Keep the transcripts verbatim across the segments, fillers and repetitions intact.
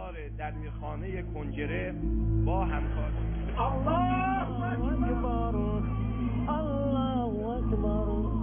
افکار دبیرخانه کنجره با همکار. الله اکبر، الله اکبر.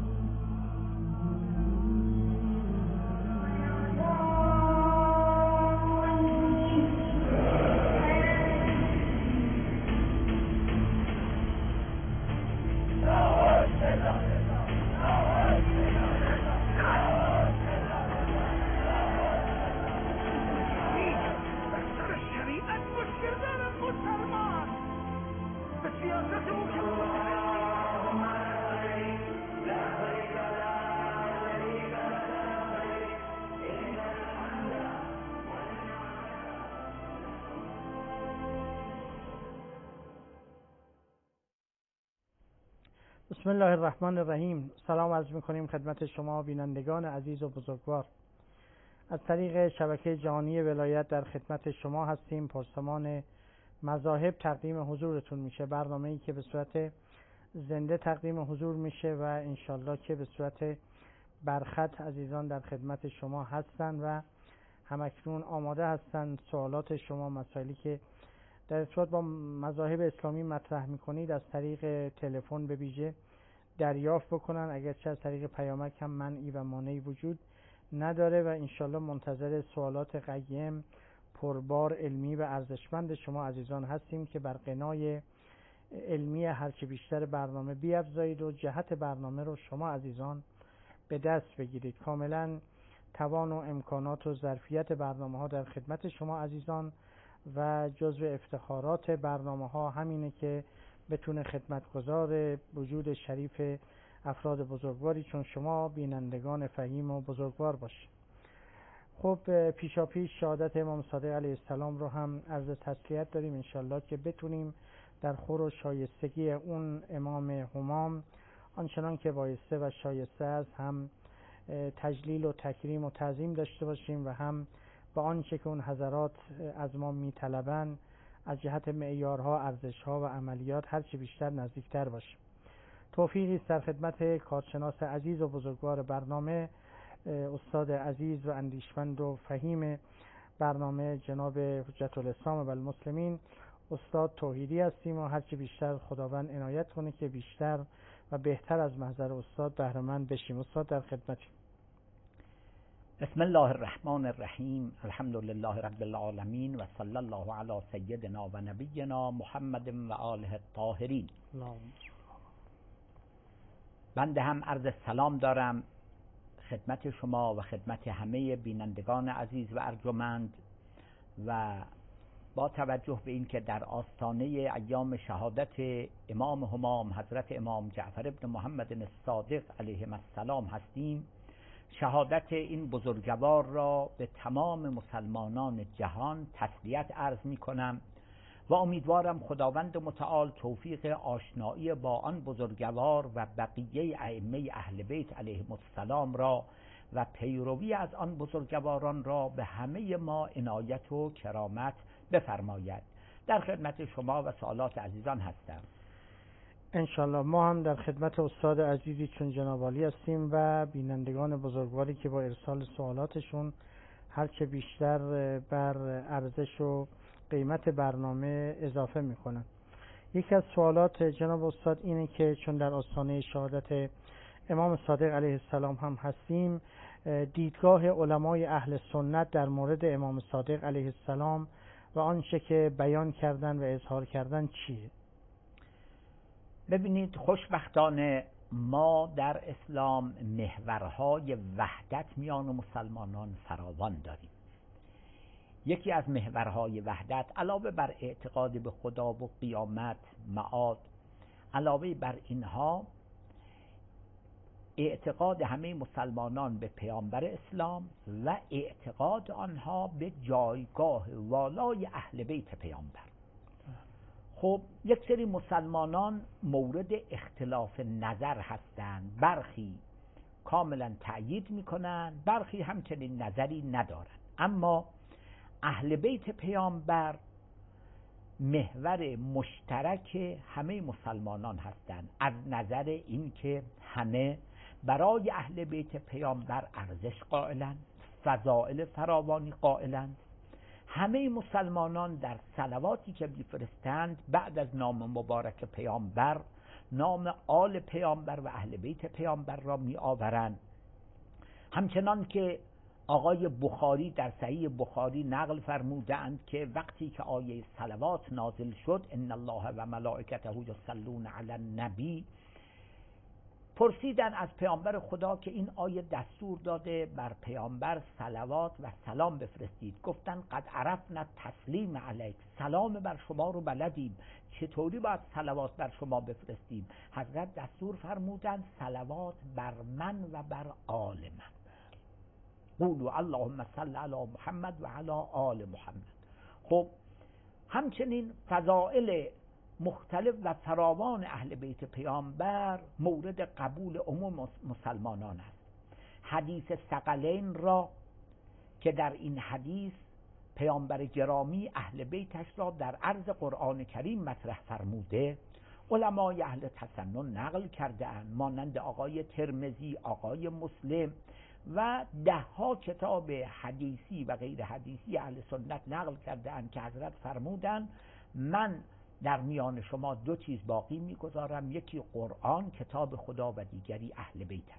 بسم الله الرحمن الرحیم. سلام عرض می‌کنیم خدمت شما بینندگان عزیز و بزرگوار. از طریق شبکه جهانی ولایت در خدمت شما هستیم. پرسمان مذاهب تقدیم حضورتون میشه، برنامه‌ای که به صورت زنده تقدیم حضور میشه و انشالله که به صورت برخط عزیزان در خدمت شما هستن و همکنون آماده هستن سوالات شما، مسائلی که در ارتباط با مذاهب اسلامی مطرح میکنید از طریق تلفن به ویژه دریافت بکنن، اگرچه از طریق پیامک هم منعی و مانعی وجود نداره و انشالله منتظر سوالات قیم پربار علمی و ارزشمند شما عزیزان هستیم که بر قنای علمی هرچه بیشتر برنامه بیفزایید و جهت برنامه رو شما عزیزان به دست بگیرید. کاملا توان و امکانات و ظرفیت برنامه ها در خدمت شما عزیزان و جزو افتخارات برنامه ها همینه که بتونه خدمتگزار وجود شریف افراد بزرگواری چون شما بینندگان فهیم و بزرگوار باشید. خب پیشا پیش شهادت امام صادق علیه السلام رو هم عرض تسلیت داریم انشالله که بتونیم در خور و شایستگی اون امام همام آنچنان که بایسته و شایسته است هم تجلیل و تکریم و تعظیم داشته باشیم و هم با آنچه که اون حضرات از ما میطلبن از جهت معیارها، ارزشها و عملیات هرچی بیشتر نزدیکتر باشیم. توفیقی است در خدمت کارشناس عزیز و بزرگوار برنامه، استاد عزیز و اندیشمند و فهیم برنامه جناب حجت الاسلام و المسلمین استاد توحیدی هستیم و هرچی بیشتر خداوند عنایت کنه که بیشتر و بهتر از محضر استاد بهره مند بشیم. استاد در خدمتیم. بسم الله الرحمن الرحیم. الحمد لله رب العالمین و صلی الله علی سیدنا و نبینا محمد و آله الطاهرین. بنده هم عرض سلام دارم خدمت شما و خدمت همه بینندگان عزیز و ارجمند و با توجه به اینکه در آستانه ایام شهادت امام همام حضرت امام جعفر ابن محمد الصادق علیه السلام هستیم، شهادت این بزرگوار را به تمام مسلمانان جهان تسلیت عرض می کنم و امیدوارم خداوند متعال توفیق آشنایی با آن بزرگوار و بقیه ائمه اهل بیت علیهم السلام را و پیروی از آن بزرگواران را به همه ما عنایت و کرامت بفرماید. در خدمت شما و سوالات عزیزان هستم. انشالله ما هم در خدمت استاد عزیزی چون جناب عالی هستیم و بینندگان بزرگواری که با ارسال سوالاتشون هرچه بیشتر بر ارزش و قیمت برنامه اضافه میکنن. یکی از سوالات جناب استاد اینه که چون در آستانه شهادت امام صادق علیه السلام هم هستیم، دیدگاه علمای اهل سنت در مورد امام صادق علیه السلام و آنچه که بیان کردن و اظهار کردن چیه؟ ببینید، خوشبختانه ما در اسلام محورهای وحدت میان مسلمانان فراوان داریم. یکی از محورهای وحدت علاوه بر اعتقاد به خدا و قیامت، معاد، علاوه بر اینها اعتقاد همه مسلمانان به پیامبر اسلام و اعتقاد آنها به جایگاه والای اهل بیت پیامبر. خب یک سری مسلمانان مورد اختلاف نظر هستند، برخی کاملا تأیید میکنن، برخی همچنین نظری ندارن. اما اهل بیت پیامبر محور مشترک همه مسلمانان هستند از نظر اینکه همه برای اهل بیت پیامبر ارزش قائلند، فضائل فراوانی قائلند، همه مسلمانان در صلواتی که میفرستند بعد از نام مبارک پیامبر نام آل پیامبر و اهل بیت پیامبر را می آورند. همچنان که آقای بخاری در صحیح بخاری نقل فرمودند که وقتی که آیه صلوات نازل شد ان الله و ملائکته یصلون علی النبی، پرسیدن از پیامبر خدا که این آیه دستور داده بر پیامبر صلوات و سلام بفرستید. گفتن قد عرفنا تسلیم علیک، سلام بر شما رو بلدیم، چطوری باید صلوات بر شما بفرستیم؟ حضرت دستور فرمودند صلوات بر من و بر آل من، قولوا اللهم صل علی محمد و علی آل محمد. خب همچنین فضائل مختلف و فراوان اهل بیت پیامبر مورد قبول عموم مسلمانان است. حدیث ثقلین را که در این حدیث پیامبر گرامی اهل بیتش را در عرض قرآن کریم مطرح فرموده، علمای اهل تسنن نقل کرده اند، مانند آقای ترمذی، آقای مسلم و ده ها کتاب حدیثی و غیر حدیثی اهل سنت نقل کرده اند که حضرت فرمودند من در میان شما دو چیز باقی میگذارم، یکی قرآن کتاب خدا و دیگری اهل بیتم.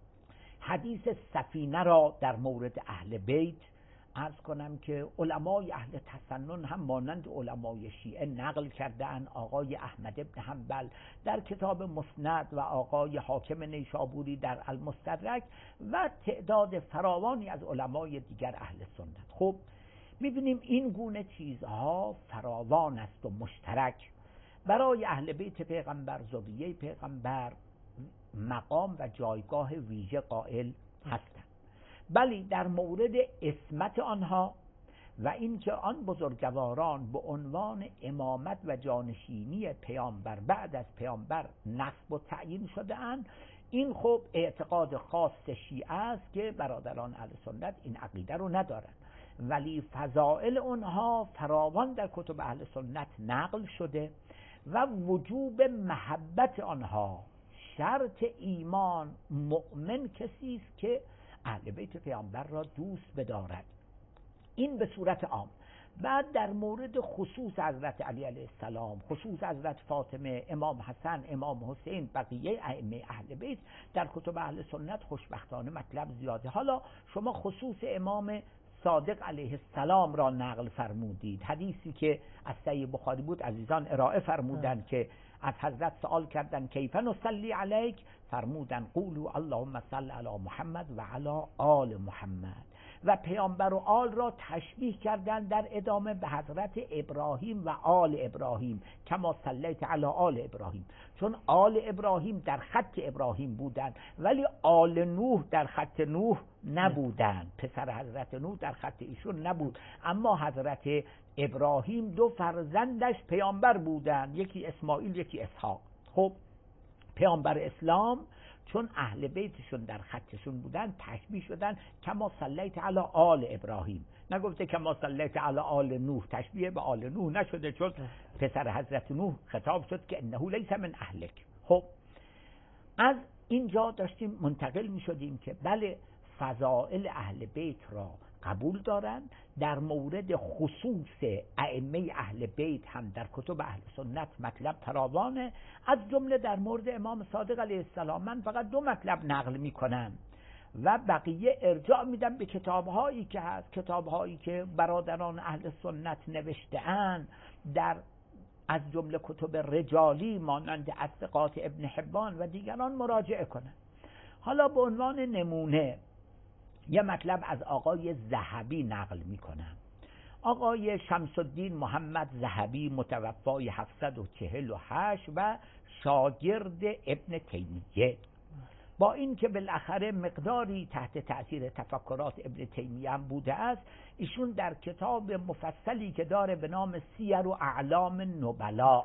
حدیث سفینه را در مورد اهل بیت عرض کنم که علمای اهل تسنن هم مانند علمای شیعه نقل کردن. آقای احمد ابن حنبل در کتاب مسند و آقای حاکم نیشابوری در المستدرک و تعداد فراوانی از علمای دیگر اهل سنت. خب می‌بینیم این گونه چیزها فراوان است و مشترک برای اهل بیت پیغمبر، ذریه پیغمبر مقام و جایگاه ویژه قائل هستند. بلی در مورد عصمت آنها و اینکه آن بزرگواران به عنوان امامت و جانشینی پیامبر بعد از پیامبر نصب و تعیین شده اند، این خب اعتقاد خاص شیعه است که برادران اهل سنت این عقیده رو ندارند، ولی فضائل اونها فراوان در کتب اهل سنت نقل شده و وجوب محبت آنها. شرط ایمان مؤمن کسی است که اهل بیت پیامبر را دوست بدارد. این به صورت عام. بعد در مورد خصوص حضرت علی علیه السلام، خصوص حضرت فاطمه، امام حسن، امام حسین، بقیه ائمه اهل بیت در کتب اهل سنت خوشبختانه مطلب زیاده. حالا شما خصوص امام صادق علیه السلام را نقل فرمودید، حدیثی که از صحیح بخاری بود عزیزان ارائه فرمودند که از حضرت سوال کردند کیف نصلی علیک، فرمودند قولوا اللهم صل علی محمد و علی آل محمد، و پیامبر و آل را تشبیه کردند در ادامه به حضرت ابراهیم و آل ابراهیم، کما صلیت علی آل ابراهیم، چون آل ابراهیم در خط ابراهیم بودند ولی آل نوح در خط نوح نبودند، پسر حضرت نوح در خط ایشون نبود، اما حضرت ابراهیم دو فرزندش پیامبر بودند، یکی اسماعیل یکی اسحاق. خب پیامبر اسلام چون اهل بیتشون در خطشون بودن تشبیه شدن کما صلیت علی آل ابراهیم، نگفته کما صلیت علی آل نوح، تشبیه به آل نوح نشده چون پسر حضرت نوح خطاب شد که انه لیس من اهلک. خب از اینجا داشتیم منتقل می شدیم که بله فضائل اهل بیت را قبول دارند. در مورد خصوص ائمه اهل بیت هم در کتب اهل سنت مطلب فراوانه، از جمله در مورد امام صادق علیه السلام من فقط دو مطلب نقل می کنم و بقیه ارجاع میدم به کتابهایی که هست، کتابهایی که برادران اهل سنت نوشته اند، در از جمله کتب رجالی مانند الثقات ابن حبان و دیگران مراجعه کنند. حالا به عنوان نمونه یه مطلب از آقای ذهبی نقل می کنم. آقای شمس الدین محمد ذهبی متوفای هفتصد و چهل و هشت و شاگرد ابن تیمیه، با این که بالاخره مقداری تحت تأثیر تفکرات ابن تیمیه هم بوده است، ایشون در کتاب مفصلی که داره به نام سیر و اعلام نبلا،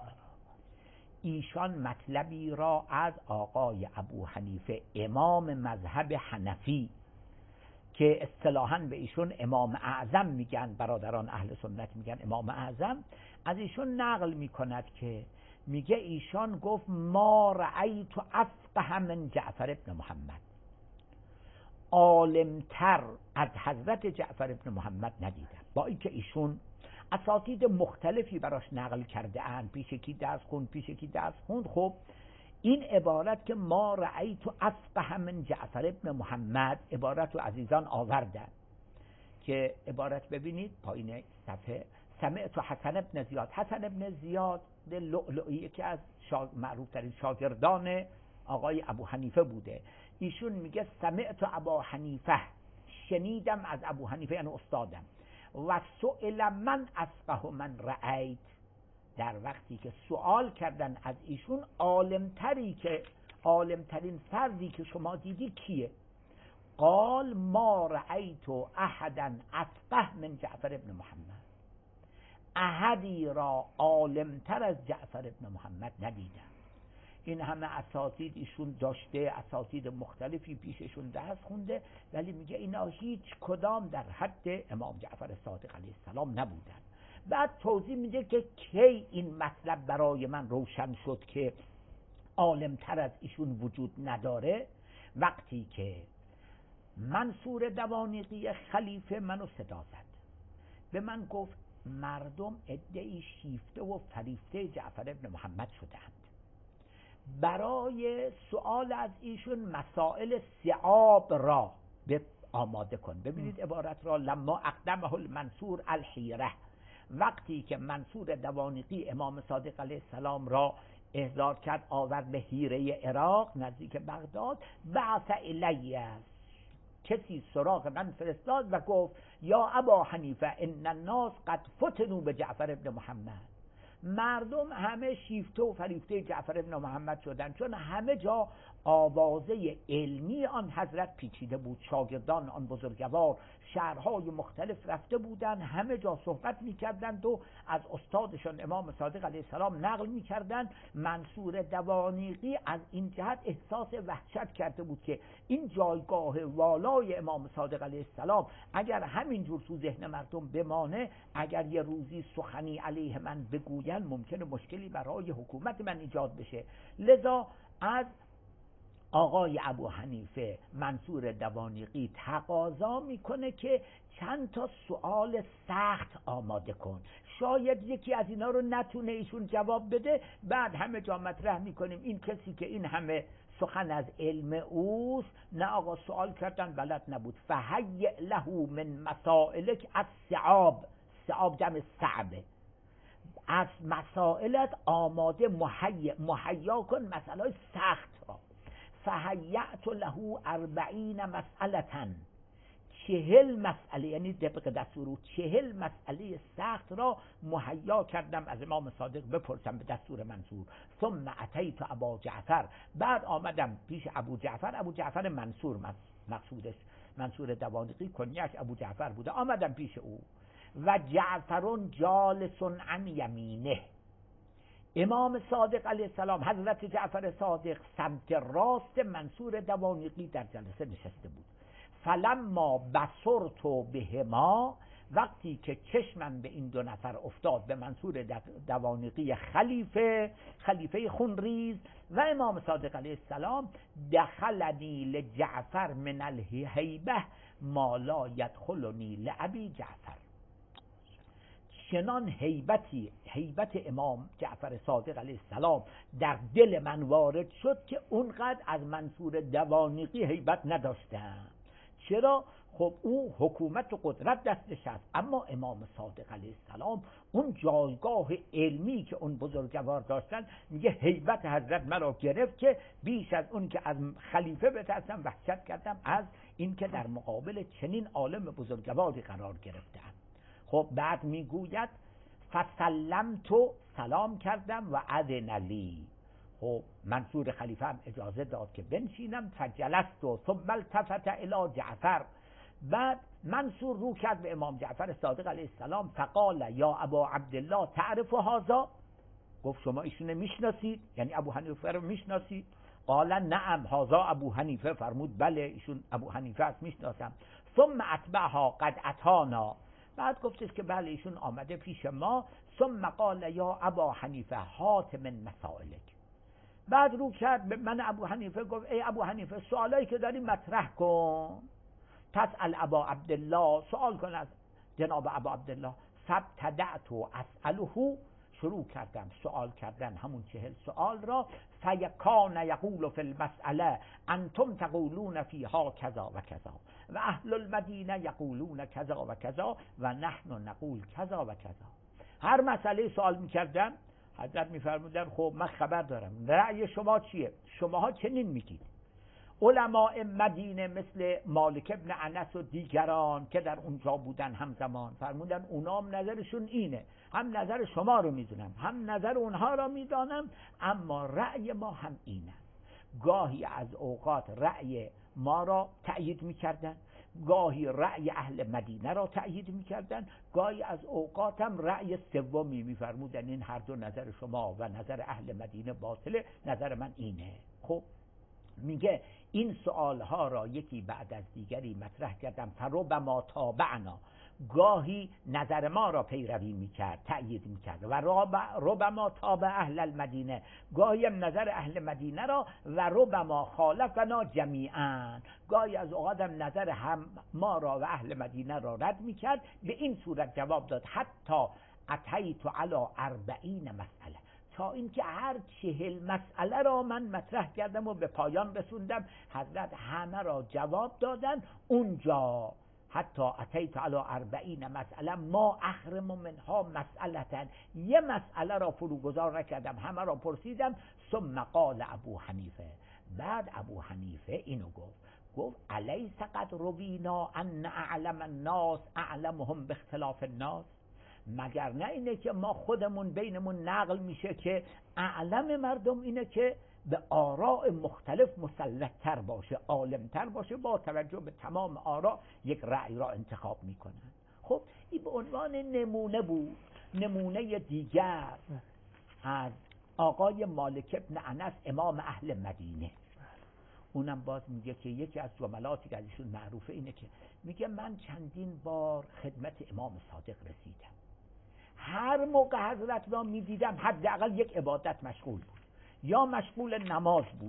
ایشان مطلبی را از آقای ابو حنیفه امام مذهب حنفی که اصطلاحاً به ایشون امام اعظم میگن، برادران اهل سنت میگن امام اعظم، از ایشون نقل میکند که میگه ایشان گفت ما رأیت افقه من جعفر ابن محمد، عالمتر از حضرت جعفر ابن محمد ندیدم. با اینکه ایشون اساتید مختلفی براش نقل کرده اند، پیش کی درس خوند، پیش کی درس خوند. خب این عبارت که ما رأیت افقه من جعفر ابن محمد، عبارت رو عزیزان آوردن که عبارت ببینید پایین صفحه. سمعت حسن ابن زیاد، حسن ابن زیاد لؤلؤی که از شا... معروف ترین شاگردان آقای ابو حنیفه بوده، ایشون میگه سمعت ابا حنیفه، شنیدم از ابو حنیفه یعنی استادم، و سئل من افقه من رأیت، در وقتی که سوال کردن از ایشون عالمتری که عالمترین فردی که شما دیدی کیه؟ قال ما رأیت احدا افقه من جعفر ابن محمد، احدی را عالمتر از جعفر ابن محمد ندیدم. این همه اساتید ایشون داشته، اساتید مختلفی پیششون درس خونده، ولی میگه اینا هیچ کدام در حد امام جعفر صادق علیه السلام نبودن. بعد توضیح میده که کی این مطلب برای من روشن شد که عالمتر از ایشون وجود نداره. وقتی که منصور دوانیقی خلیفه منو صدا زد، به من گفت مردم عده‌ای شیفته و فریفته جعفر ابن محمد شدند، برای سؤال از ایشون مسائل صعاب را به آماده کن. ببینید عبارت را، لما اقدمه المنصور الحیره، وقتی که منصور دوانیقی امام صادق علیه السلام را احضار کرد آورد به حیره عراق نزدیک بغداد، بعث الیه، کسی سراغ من فرستاد و گفت یا ابا حنیفه ان الناس قد فتنوا به جعفر ابن محمد، مردم همه شیفته و فریفته جعفر ابن محمد شدن، چون همه جا آوازه علمی آن حضرت پیچیده بود، شاگردان آن بزرگوار شهرهای مختلف رفته بودند، همه جا صحبت میکردند و از استادشان امام صادق علیه السلام نقل میکردند. منصور دوانیقی از این جهت احساس وحشت کرده بود که این جایگاه والای امام صادق علیه السلام اگر همینجور تو ذهن مردم بمانه، اگر یه روزی سخنی علیه من بگوین، ممکنه مشکلی برای حکومت من ایجاد بشه. لذا از آقای ابو حنیفه منصور دوانیقی تقاضا میکنه که چند تا سوال سخت آماده کن، شاید یکی از اینا رو نتونه ایشون جواب بده. بعد همه جا مطرح میکنیم این کسی که این همه سخن از علم اوست، نه آقا سوال کردن بلد نبود، فهیئ له من مسائلک الصعاب، صعاب جمع صعبه، از مسائلت آماده مهیا مهیا کن مسائل سخت را. فهیأت له اربعین مسئلتن، چهل مسئله، یعنی طبق دستور چهل مسئله سخت را مهیا کردم از امام صادق بپرسم به دستور منصور. ثم اتیت ابا جعفر، بعد آمدم پیش ابو جعفر، ابو جعفر منصور مقصودش، منصور دوانیقی کنیش ابو جعفر بوده، آمدم پیش او و جعفرون جالس عن یمینه، امام صادق علیه السلام حضرت جعفر صادق سمت راست منصور دوانیقی در جلسه نشسته بود. فلما بصرت بهما، وقتی که چشمم به این دو نفر افتاد، به منصور دوانیقی خلیفه خلیفه خونریز و امام صادق علیه السلام، دخلنی لجعفر من الهیبه ما لا یدخلنی لابی جعفر، چنان هیبتی هیبت امام جعفر صادق علیه السلام در دل من وارد شد که اونقدر از منصور دوانیقی هیبت نداشتم. چرا؟ خب او حکومت و قدرت دستش است، اما امام صادق علیه السلام اون جایگاه علمی که اون بزرگوار داشتن، میگه هیبت حضرت مرا گرفت که بیش از اون که از خلیفه بترسم وحشت کردم از این که در مقابل چنین عالم بزرگواری قرار گرفتم. خب بعد میگوید فسلمت، سلام کردم، و اذن لی، خب منصور خلیفه هم اجازه داد که بنشینم. فجلست و ثم التفت الی جعفر، بعد منصور رو کرد به امام جعفر صادق علیه السلام، فقال یا ابا عبدالله تعرف هذا، گفت شما ایشون میشناسید، یعنی ابو حنیفه رو میشناسید؟ قال نعم هذا ابو حنیفه، فرمود بله ایشون ابو حنیفه است، میشناسم. ثم اتبعها قد اتانا، بعد گفتش که بله ایشون آمده پیش ما. ثم قال یا ابا حنیفه هات من مسائلک، بعد رو کرد به من ابو حنیفه، گفت ای ابو حنیفه سوالایی که داری مطرح کن. تسأل ابا عبدالله، سوال کن از جناب ابا عبدالله. فابتدأت اسأله، شروع کردم سوال کردن همون چهل سوال را. فیکان یقول فی المسئله انتم تقولون فیها کذا و کذا و اهل المدینه یقولون کذا و کذا و نحن نقول کذا و کذا. هر مسئله سوال میکردم، حضرت میفرمودن خب من خبر دارم، رأی شما چیه؟ شماها چنین میگید. علماء مدینه مثل مالک ابن انس و دیگران که در اونجا بودن همزمان فرمودن اونام نظرشون اینه، هم نظر شما رو میدونم هم نظر اونها رو میدانم، اما رأی ما هم اینه. گاهی از اوقات رأی ما را تأیید میکردن، گاهی رأی اهل مدینه را تأیید میکردن، گاهی از اوقات هم رأی سومی میفرمودن این هر دو نظر شما و نظر اهل مدینه باطله، نظر من اینه. خب میگه این سوال ها را یکی بعد از دیگری مطرح کردم. فربما تابعنا، گاهی نظر ما را پیروی میکرد تأیید میکرد، و ربما تابع اهل المدینه، گاهی هم نظر اهل مدینه را، و ربما خالفنا جمیعا، گاهی از اوقات هم نظر هم ما را و اهل مدینه را رد میکرد. به این صورت جواب داد حتی اتیت علی اربعین مسئله، تا اینکه هر چهل مسئله را من مطرح کردم و به پایان رسوندم. حضرت همه را جواب دادن. اونجا حتی اتیت علی اربعین مسئله ما احرم منها مسئلتن، یه مسئله را فروگذار نکردم، همه را پرسیدم. ثم قال ابو حنیفه، بعد ابو حنیفه اینو گفت، گفت الیس قد روینا ان اعلم الناس اعلمهم باختلاف الناس، مگر نه اینه که ما خودمون بینمون نقل میشه که اعلم مردم اینه که به آراء مختلف مسلط‌تر باشه، عالم‌تر باشه، با توجه به تمام آراء یک رأی را انتخاب میکنن. خب این به عنوان نمونه بود. نمونه دیگر از آقای مالک ابن انس امام اهل مدینه، اونم باز میگه که یکی از جملاتی که ازشون معروفه اینه که میگه من چندین بار خدمت امام صادق رسیدم، هر موقع حضرت را میدیدم حداقل یک عبادت مشغول بود، یا مشغول نماز بود،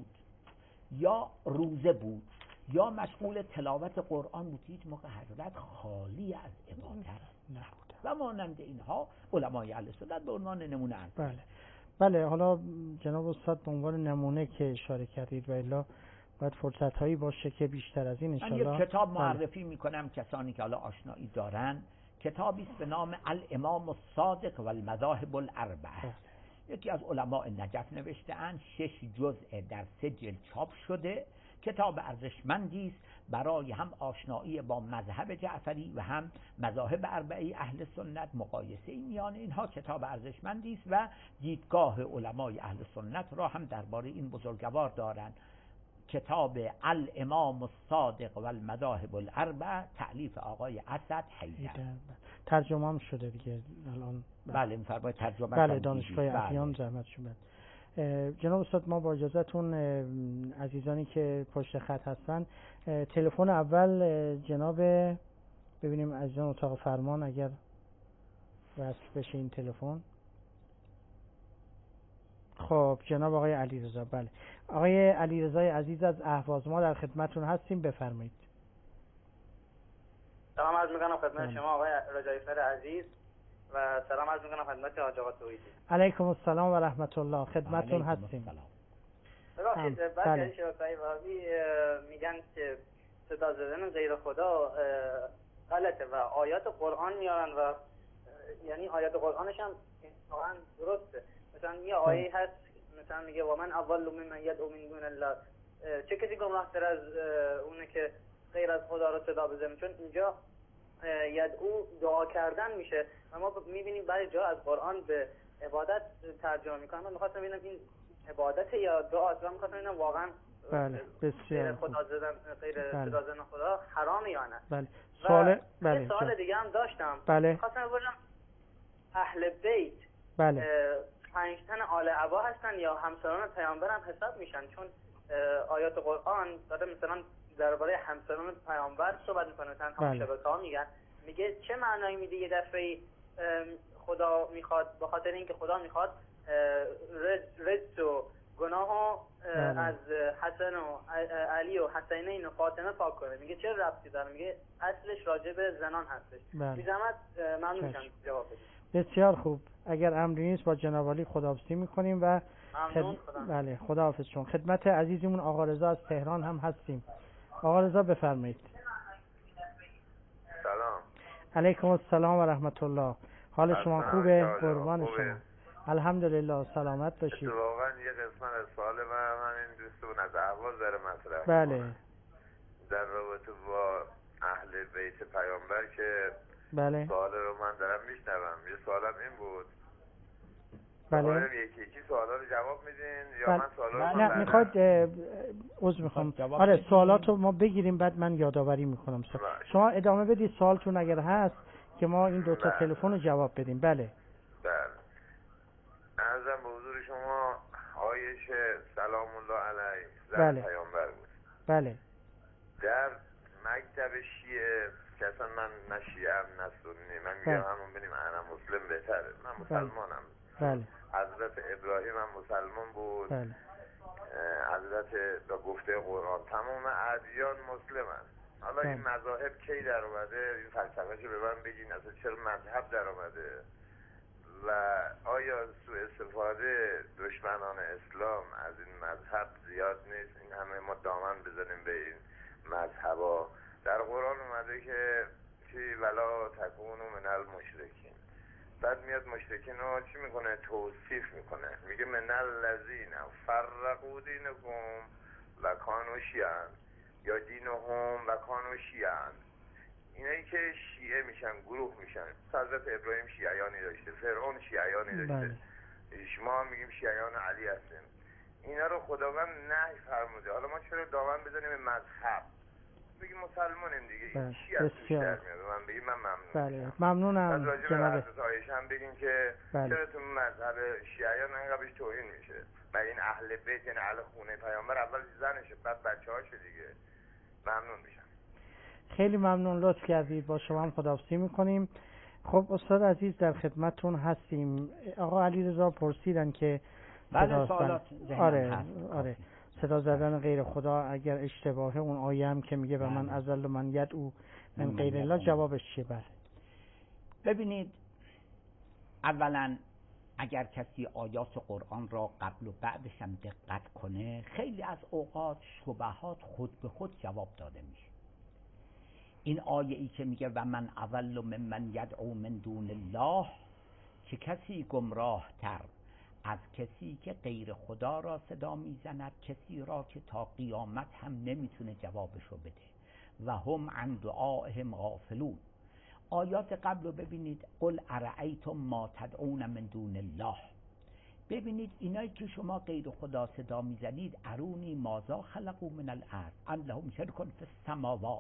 یا روزه بود، یا مشغول تلاوت قرآن بود. هیچ موقع حضرت خالی از عبادت نبود. و مانند اینها علمای اهل سنت به عنوان نمونه هست. بله بله. حالا جناب استاد به عنوان نمونه که اشاره کردید و الا باید فرصت هایی باشه که بیشتر از این ان شاء الله. من یک کتاب معرفی میکنم کسانی که حالا آشنایی دارن. کتابی است به نام الامام الصادق و المذاهب الاربعه. یکی از علماء نجف نوشته اند، شش جزء در سه جلد چاپ شده. کتاب ارزشمندی است برای هم آشنایی با مذهب جعفری و هم مذاهب اربعه اهل سنت، مقایسه میان اینها. کتاب ارزشمندی است و دیدگاه علمای اهل سنت را هم درباره این بزرگوار دارند. کتاب الامام الصادق و المذاهب الاربعه، تألیف آقای اسد حیدر. ترجمه هم شده دیگه الان. بله می‌فرمایید ترجمه. بله دانشگاه افیان زحمتشون بده. جناب استاد ما با اجازهتون عزیزانی که پشت خط هستن، تلفن اول جناب ببینیم عزیزان اتاق فرمان اگر وصل بشه این تلفن. خب جناب آقای علیرضا. بله آقای علیرضای عزیز از اهواز ما در خدمتتون هستیم، بفرمایید. سلام عرض میکنم خدمت شما آقای رجایفر عزیز و سلام عرض میکنم خدمت حاج آقا توحیدی. علیکم السلام و رحمت الله، خدمتتون هستیم. ببخشید بعضی از شیعه وهابی میگن که صدا زدن غیر خدا غلطه و آیات قرآن میارن و یعنی آیات قرآنش هم واقعا درسته. مثلا یه آیه هست مثلا میگه و من اول ممن یدعو من دون الله، چه کسی گمراه تر از اونه که غیر از خدا رو صدا بزنه، چون اینجا یدعو دعا کردن میشه و ما میبینیم بعضی جا از قرآن به عبادت ترجمه میکنن. من میخواستم ببینم این عبادت یا دعاست و میخواستم ببینم واقعا بله بسیار خدا زدن غیر بله. صدا زدن خدا حرامه یا نه. بله سوال بله سوال دیگه هم داشتم. بله میخواستم ببینم اهل بیت بله پنج تن آل عبا هستن یا همسران پیامبر هم حساب میشن؟ چون آیات قرآن داره مثلا درباره همسران پیامبر صحبت میکنه، مثلا هم شبکه‌ها میگن، میگه چه معنایی میده یه دفعه خدا میخواد، به خاطر اینکه خدا میخواد رجس و گناهو از حسن و علی و حسینین و فاطمه پاک کنه. میگه چه ربطی داره؟ میگه اصلش راجع به زنان هستش. بی زحمت ممنون میشم جواب بدید. بسیار خوب. اگر امری نیست با جناب عالی خداحافظی میکنیم و ممنون. خدا بله خداحافظ شما. خدمت عزیزمون آقا رضا از تهران هم هستیم. آقا رضا بفرمایید. سلام. علیکم السلام و رحمت الله. حال شما خوبه؟ قربان شما. الحمدلله سلامت باشید. واقعا یه قسمت از سوال من همین دوستون از اهواز داره مطرح بله. در رابطه با اهل بیت پیامبر که بله. سوال رو من دارم میشنوم. یه سوالم این بود. بله. یکی یکی سوالا رو جواب میدین یا بله. من سوالا رو نه میخواد عذر میخوام. آره سوالاتو ما بگیریم بعد من یادآوری میکنم. شما ادامه بدید سوالتون اگر هست که ما این دو تا تلفن رو جواب بدیم. بله. بله. عرضم به حضور شما عایشه سلام الله علیه زن بله. پیامبر بود. بله. در مکتب شیعه که اصلا من نه شیعه هم نه سنی، من میگم همون بینیم انا مسلم بهتره. من مسلمانم. بله. حضرت ابراهیم هم مسلمان بود. بله. حضرت با گفته قرآن تمام ادیان مسلمن. حالا بله. این مذاهب کی در اومده؟ این فلسفه‌شو به من بگین. اصلا چرا مذهب در اومده؟ و آیا سوء استفاده دشمنان اسلام از این مذهب زیاد نیست؟ این همه ما دامن بزنیم به این مذهبا. در قرآن اومده که چی ولا تکونوا من المشرکین. بعد میاد مشرکین رو چی میکنه؟ توصیف میکنه. میگه من الذین فرقوا دینکم و کانوا شیعا یا دینهم و کانوا شیعا. اینایی که شیعه میشن، گروه میشن. حضرت ابراهیم شیعیانی داشته، فرعون شیعیانی داشته. شما میگیم شیعیان علی هستیم. اینا رو خداوند نهی فرموده. حالا ما چرا دامن بزنیم به مذهب؟ بگیم مسلمانیم دیگه. این چی از توش در میاد؟ من بگیم من ممنون. بله ممنونم. از راجع به حضرت عایشه هم بگیم که بله. چرا تو مذهب شیعیان انقدر بهش توهین میشه؟ و این اهل بیت یعنی اهل خونه پیامبر اول زنشه بعد بچه‌هاشه دیگه. ممنون میشم. خیلی ممنون، لطف کردید. با شما هم خداحافظی میکنیم. خب استاد عزیز در خدمتتون هستیم. آقا علیرضا پرسیدن که بله سوالات آره آره صدا زدن غیر خدا اگر اشتباهه، اون آیه هم که میگه و من ازل من یدعو من غیر الله جوابش چیه؟ بله ببینید، اولا اگر کسی آیات قرآن را قبل و بعدش هم دقت کنه، خیلی از اوقات شبهات خود به خود جواب داده میشه. این آیه ای که میگه و من اضل ممن یدعو من دون الله، که کسی گمراه تر از کسی که غیر خدا را صدا میزند، کسی را که تا قیامت هم نمیتونه جوابشو بده. و هم عن دعائهم غافلون. آیات قبل رو ببینید. قل ارأیتم ما تدعون من دون الله. ببینید اینایی که شما غیر خدا صدا میزنید، ارونی ماذا خلقوا من الارض ام لهم شرک فی السماوات.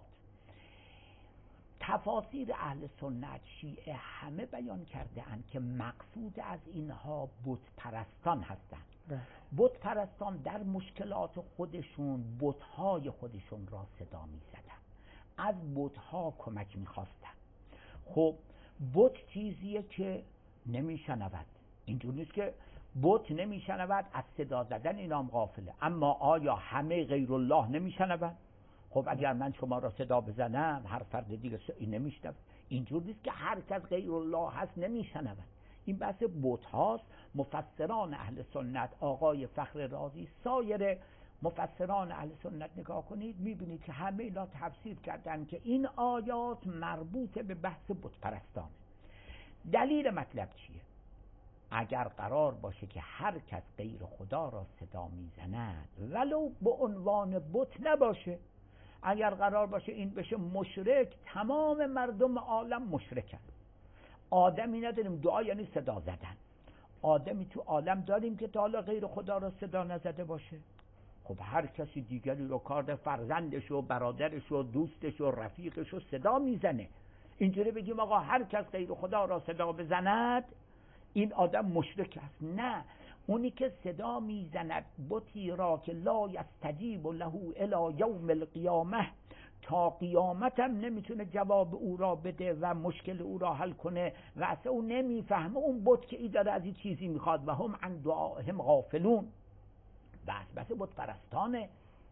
تفاسیر اهل سنت شیعه همه بیان کرده اند که مقصود از اینها بت پرستان هستند. بت پرستان در مشکلات خودشون بت‌های خودشون را صدا می‌زدند، از بت‌ها کمک می‌خواستند. خب بت چیزیه که نمی‌شنود. اینجور نیست که بت نمی‌شنود، از صدا زدن اینام غافله. اما آیا همه غیر الله نمی‌شنوند؟ خب اگر من شما را صدا بزنم، هر فرد دیگه این نمیشنوه. اینجور نیست که هر کس غیر الله هست نمیشنوه. این بحث بت هاست. مفسران اهل سنت، آقای فخر رازی، سایر مفسران اهل سنت نگاه کنید، میبینید که همه اینا تفسیر کردن که این آیات مربوط به بحث بت پرستانه. دلیل مطلب چیه؟ اگر قرار باشه که هر کس غیر خدا را صدا میزند ولو به عنوان بت نباشه، اگر قرار باشه این بشه مشرک، تمام مردم عالم مشرکن. آدمی نداریم دعا یعنی صدا زدن. آدمی تو عالم داریم که تا حالا غیر خدا را صدا نزده باشه؟ خب هر کسی دیگری رو کار فرزندش و برادرش و دوستش و رفیقش رو صدا میزنه. اینجوری بگیم آقا هر کس غیر خدا را صدا بزند این آدم مشرک است؟ نه، اونی که صدا میزند بتی را که لا یستجیب له الی یوم القیامه، تا قیامت هم نمیتونه جواب او را بده و مشکل او را حل کنه و اصلا او نمیفهمه اون بت که ای داره از این چیزی میخواد. و هم عن دعائهم غافلون. وسوسه بت پرستانه.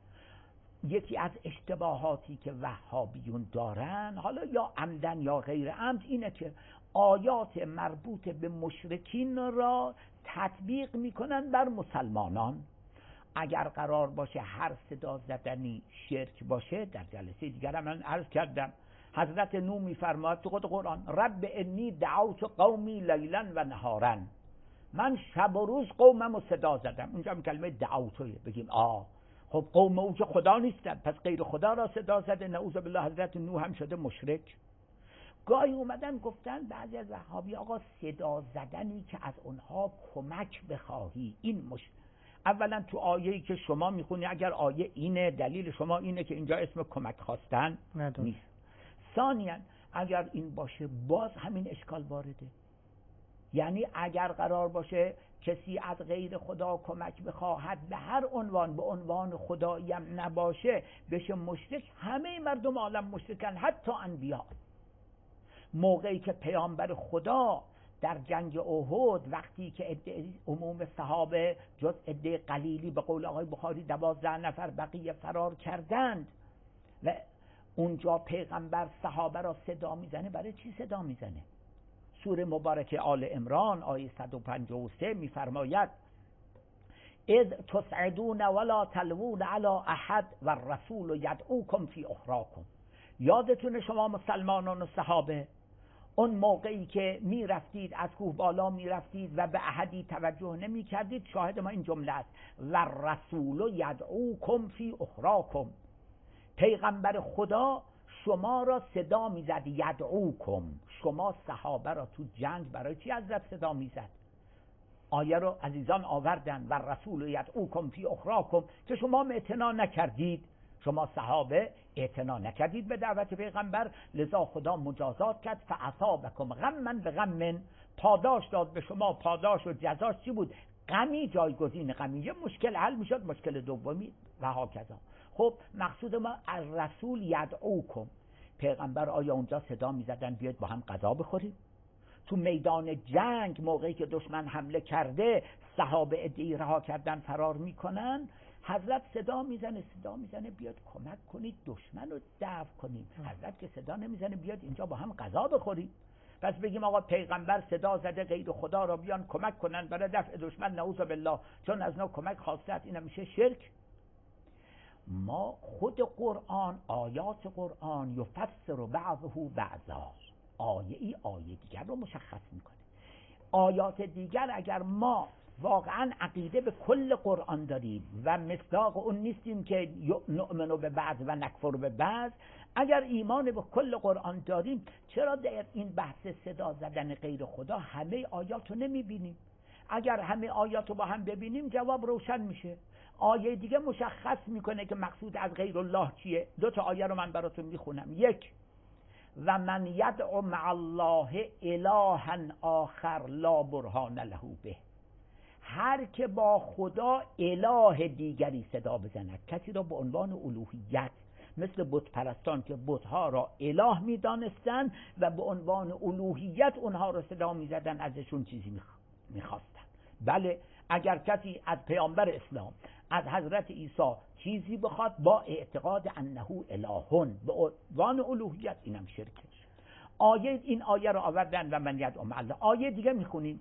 یکی از اشتباهاتی که وهابیون دارن، حالا یا عمدن یا غیر عمد، اینه که آیات مربوط به مشرکین را تطبیق میکنن بر مسلمانان. اگر قرار باشه هر صدا زدنی شرک باشه، در جلسه دیگر من عرض کردم حضرت نوح میفرماید تو خود قرآن رب انی دعوت قومی لیلا و نهارا، من شب و روز قومم رو صدا زدم. اونجا هم کلمه دعوتویه. بگیم آه خب قوم او که خدا نیستن، پس غیر خدا را صدا زده. نعوذ بالله حضرت نوح هم شده مشرک. گاهی اومدن گفتن بعضی از وهابی آقا صدا زدنی که از اونها کمک بخواهی این مش اولا تو آیه‌ای که شما میخونی اگر آیه اینه، دلیل شما اینه که اینجا اسم کمک خواستن نداره. نیست. ثانیاً اگر این باشه باز همین اشکال وارده. یعنی اگر قرار باشه کسی از غیر خدا کمک بخواهد به هر عنوان، به عنوان خدایی هم نباشه، بشه مشرک. همه مردم عالم مشرکن، حتی انبیا. موقعی که پیامبر خدا در جنگ احد وقتی که عموم صحابه جز عده قلیلی به قول آقای بخاری دوازده نفر بقیه فرار کردند و اونجا پیغمبر صحابه را صدا میزنه، برای چی صدا میزنه؟ سوره مبارکه آل عمران آیه صد و پنجاه و سه میفرماید اذ تسعدون ولا تلوون علی احد و الرسول یدعوکم فی اخراکم. یادتونه شما مسلمانان و صحابه اون موقعی که می رفتید از کوه بالا می رفتید و به احدی توجه نمی کردید، شاهد ما این جمله است و رسول یدعوکم فی اخراکم. پیغمبر خدا شما را صدا می زد، یدعوکم. شما صحابه را تو جنگ برای چی حضرت صدا می زد؟ آیه رو عزیزان آوردن و رسول یدعوکم فی اخراکم که شما اعتنا نکردید. شما صحابه اعتنا نکردید به دعوت پیغمبر، لذا خدا مجازات کرد فاصابکم غما بغم. پاداش داد به شما، پاداش و جزاش چی بود؟ غمی جایگزین غمی. یه مشکل حل میشد، مشکل دومی و هاکذا. خب مقصود ما الرسول یدعوکم. پیغمبر آیا اونجا صدا میزدن بیاید با هم غذا بخوریم؟ تو میدان جنگ موقعی که دشمن حمله کرده صحابه عده‌ای رها کردن فرار میکنن، حضرت صدا میزنه صدا میزنه بیاد کمک کنید دشمن رو دفع کنید. حضرت که صدا نمیزنه بیاد اینجا با هم غذا بخورید. پس بگیم آقا پیغمبر صدا زده غیر خدا را بیان کمک کنن برای دفع دشمن، نعوذ بالله، چون از نوع کمک خواستت، این میشه شرک. ما خود قرآن، آیات قرآن یفسر بعضه بعضا، آیه ای آیه دیگر رو مشخص میکنه. آیات دیگر اگر ما واقعا عقیده به کل قرآن داریم و مصداق اون نیستیم که نؤمن به بعض و نکفر به بعض، اگر ایمان به کل قرآن داریم چرا در این بحث صدا زدن غیر خدا همه آیات رو نمیبینیم؟ اگر همه آیات رو با هم ببینیم جواب روشن میشه. آیه دیگه مشخص میکنه که مقصود از غیر الله چیه. دو تا آیه رو من براتون میخونم. یک، و من یدعو مع الله الها آخر لا برهان له به. هر که با خدا اله دیگری صدا بزند، کسی را به عنوان الوهیت، مثل بت پرستان که بتها را اله میدانستند و به عنوان الوهیت اونها را صدا میزدن، ازشون چیزی میخواستن. بله، اگر کسی از پیامبر اسلام، از حضرت عیسی چیزی بخواد با اعتقاد انه الهون به عنوان الوهیت، اینم شرکه. آیه این آیه را آوردن و من یدعو مع الله. آیه دیگه میخونیم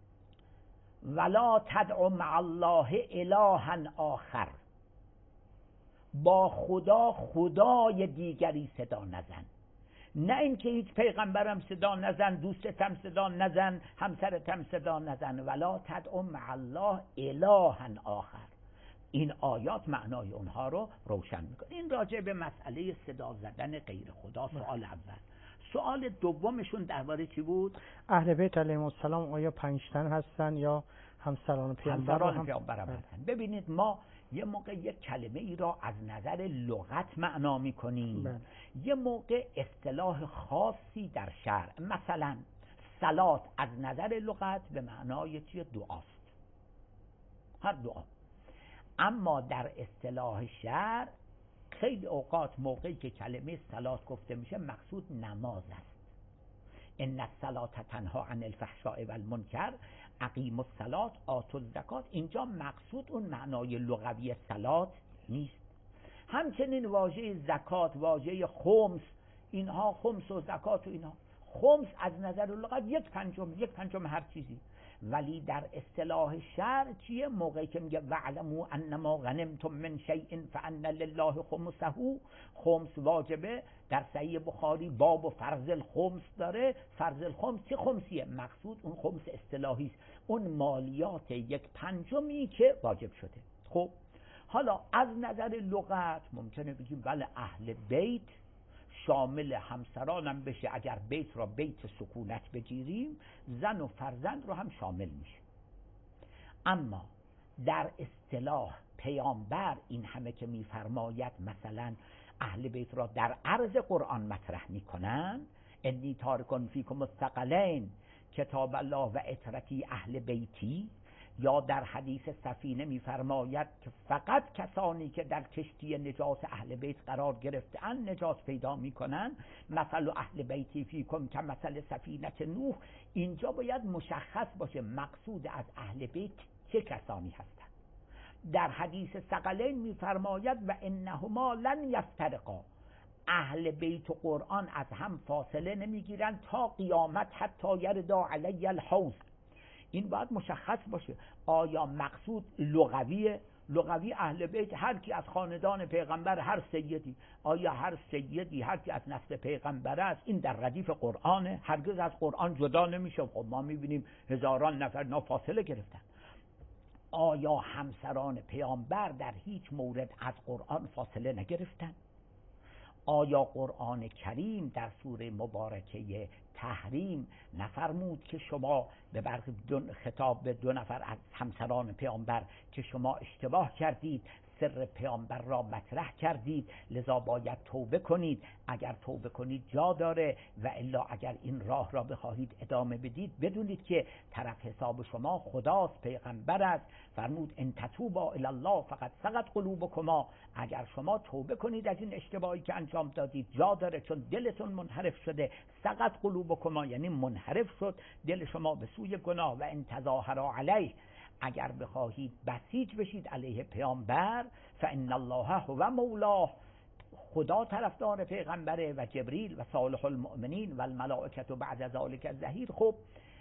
ولا تدعو مع الله الها آخر. با خدا خدای دیگری صدا نزن. نه اینکه هیچ پیغمبرم صدا نزن، دوستتم صدا نزن، همسرتم صدا نزن. ولا تدعو مع الله الها آخر. این آیات معنای اونها رو روشن میکنه. این راجع به مسئله صدا زدن غیر خدا سوال اول. سوال دومشون درباره چی بود؟ اهل بیت علیهم السلام آیا پنج تن هستن یا همسران پیامبر هم پیامبر هستن؟ ببینید ما یه موقع یک کلمه ای را از نظر لغت معنا میکنیم، بله. یه موقع اصطلاح خاصی در شرع، مثلا صلات از نظر لغت به معنای چیه؟ دعاست، هر دعا. اما در اصطلاح شرع خیلی اوقات موقعی که کلمه صلات گفته میشه مقصود نماز است. ان الصلاة تنها عن الفحشاء والمنکر، اقیموا الصلاة آتوا الزکات. اینجا مقصود اون معنای لغوی صلات نیست. همچنین واژه زکات، واژه خمس، اینها خمس و زکات و اینها، خمس از نظر لغت یک پنجم، یک پنجم هر چیزی، ولی در اصطلاح شرع چیه؟ موقعی که میگه وعلموا انما غنمتم من شیء فان لله خمسه، خمس واجبه. در صحیح بخاری باب و فرض الخمس داره. فرض الخمس چه خمسیه؟ مقصود اون خمس اصطلاحی است، اون مالیات یک پنجمی که واجب شده. خب حالا از نظر لغت ممکنه بگیم بله اهل بیت شامل همسرانم بشه، اگر بیت را بیت سکونت بگیریم زن و فرزند رو هم شامل میشه. اما در اصطلاح پیامبر این همه که میفرماید مثلا اهل بیت را در عرض قرآن مطرح میکنن، انی تارکن فیکم الثقلین کتاب الله و اطرتی اهل بیتی، یا در حدیث سفینه میفرماید که فقط کسانی که در کشتی نجات اهل بیت قرار گرفتن نجات پیدا میکنن، مثل اهل بیتی فیکم که مثل سفینه نوح. اینجا باید مشخص باشه مقصود از اهل بیت چه کسانی هستند. در حدیث ثقلین میفرماید و انهما لن یفترقا، اهل بیت و قرآن از هم فاصله نمیگیرن تا قیامت، حتی یردا علی الحوض. این باید مشخص باشه. آیا مقصود لغویه؟ لغوی اهل بیت هر کی از خاندان پیغمبر، هر سیدی. آیا هر سیدی هر کی از نسل پیغمبر است؟ این در ردیف قرآنه، هرگز از قرآن جدا نمیشه. خب ما میبینیم هزاران نفر نا فاصله گرفتن. آیا همسران پیامبر در هیچ مورد از قرآن فاصله نگرفتن؟ آیا قرآن کریم در سوره مبارکه تحریم نفرمود که شما به برق خطاب به دو نفر از همسران پیامبر که شما اشتباه کردید، سر پیامبر را مطرح کردید، لذا باید توبه کنید، اگر توبه کنید جا داره و الا اگر این راه را بخواهید ادامه بدید بدونید که طرف حساب شما خداست، پیغمبر است. فرمود ان تتوبا الی الله فقد سقط قلوبکما، اگر شما توبه کنید از این اشتباهی که انجام دادید جا داره، چون دلتون منحرف شده. سقط قلوبکما یعنی منحرف شد دل شما به سوی گناه. و ان تظاهرا علیه، اگر بخواهید بسیج بشید علیه پیامبر، فان الله هو مولاه، خدا طرفدار پیغمبره و جبریل و صالح المؤمنین و الملائکه بعد ذلک ظهیر. خب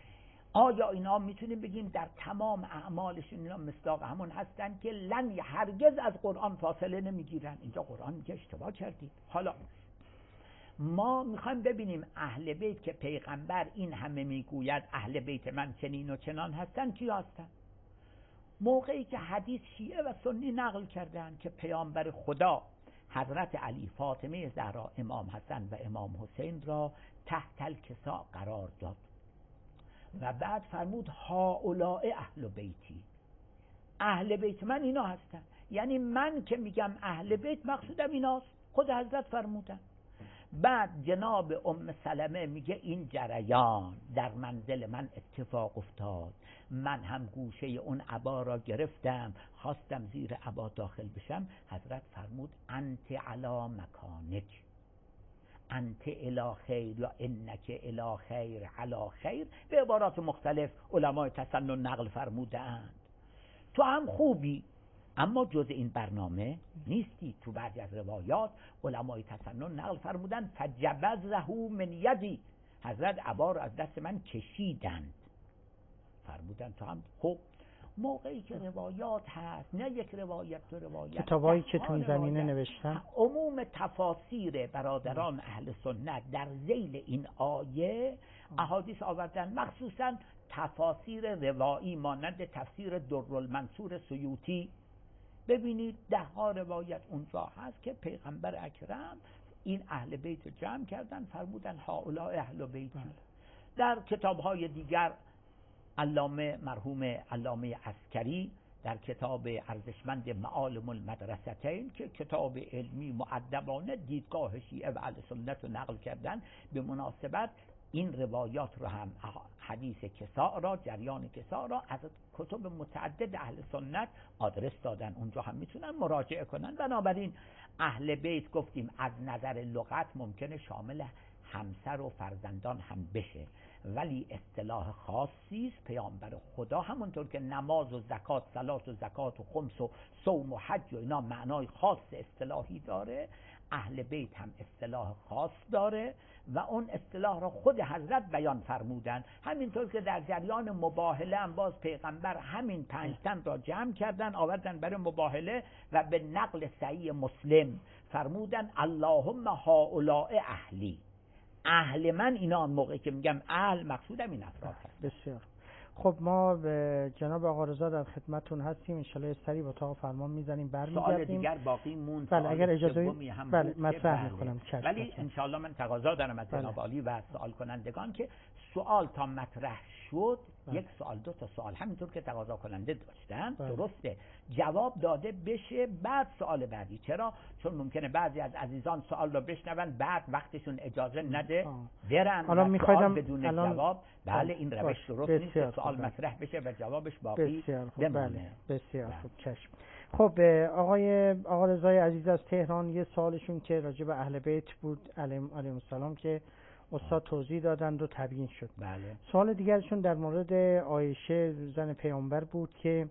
آیا اینا میتونیم بگیم در تمام اعمالشون اینا مصداق همون هستن که لن هرگز از قرآن فاصله نمیگیرن؟ اینجا قرآن میگه اشتباه کردید. حالا ما میخوایم ببینیم اهل بیت که پیغمبر این همه میگوید اهل بیت من چنین و چنان هستن کی هستن؟ موقعی که حدیث شیعه و سنی نقل کردن که پیامبر خدا حضرت علی، فاطمه زهرا، امام حسن و امام حسین را تحت الکساء قرار داد و بعد فرمود هؤلاء اهل بیتی، اهل بیت من اینا هستن. یعنی من که میگم اهل بیت مقصودم ایناست، خود حضرت فرمودن. بعد جناب ام سلمه میگه این جریان در منزل من اتفاق افتاد، من هم گوشه اون عبا را گرفتم، خواستم زیر عبا داخل بشم. حضرت فرمود انت علی مکانک، انت الی خیر یا انک الی خیر علی خیر. به عبارات مختلف علمای تسنن نقل فرمودند تو هم خوبی اما جز این برنامه نیستی. تو بعضی از روایات علمای تسنن نقل فرمودن فجبزه من یدی، حضرت عبا رو از دست من کشیدند، فرمودن تو هم. خب موقعی که روایات هست، نه یک روایت دو روایت، کتابایی که تو این زمینه نوشتن، عموم تفاسیر برادران اهل سنت در ذیل این آیه احادیث آوردن، مخصوصا تفاسیر روایی مانند تفسیر درالمنصور سیوطی. ببینید ده ها روایت اونجا هست که پیغمبر اکرم این اهل بیت جمع کردن، فرمودن هؤلاء اهل بیت. در کتاب‌های دیگر علامه مرحوم علامه عسکری در کتاب ارزشمند معالم المدرستین که کتاب علمی مؤدبانه دیدگاه شیعه و اهل سنت رو نقل کردن، به مناسبت این روایات رو هم، حدیث کساء را، جریان کساء را از کتب متعدد اهل سنت آدرس دادن، اونجا هم میتونن مراجعه کنن. بنابراین اهل بیت گفتیم از نظر لغت ممکنه شامل همسر و فرزندان هم بشه، ولی اصطلاح خاصی است. پیامبر خدا همونطور که نماز و زکات، صلات و زکات و خمس و صوم و حج و اینا معنای خاص اصطلاحی داره، اهل بیت هم اصطلاح خاص داره و اون اصطلاح را خود حضرت بیان فرمودن. همینطور که در جریان مباهله هم باز پیغمبر همین پنج تن را جمع کردن آوردن برای مباهله و به نقل صحیح مسلم فرمودن اللهم هؤلاء اهلی، اهل من اینا. موقعی که میگم اهل مقصودم این افراد هست. بسیار خب، ما به جناب آقا رضا در خدمتتون هستیم، ان شاء الله سریع با اتاق فرمان میزنیم برمیگردیم. سوال دیگر باقی موند. بله اگر اجازه هم بله مطرح میکنم. ولی ان شاء الله من تقاضا دارم از جناب عالی و سوال کنندگان که سوال تا مطرح شد بله. یک سوال دو تا سوال همینطور که تقاضا کننده داشتن بله. درسته جواب داده بشه بعد سوال بعدی. چرا؟ چون ممکنه بعضی از عزیزان سوال رو بشنون بعد وقتشون اجازه نده برن حالا میخوام بدون الان... جواب. بله این روش درست نیست که سوال بله. مطرح بشه و جوابش باقی بسیار خوب. بمونه. بله. بسیار خوب چشم. خب آقای آقا رضای عزیز از تهران یه سوالشون که راجع به اهل بیت بود علیهم السلام که استاد توضیح دادند و تبیین شد. بله. سوال دیگرشون در مورد عایشه زن پیامبر بود که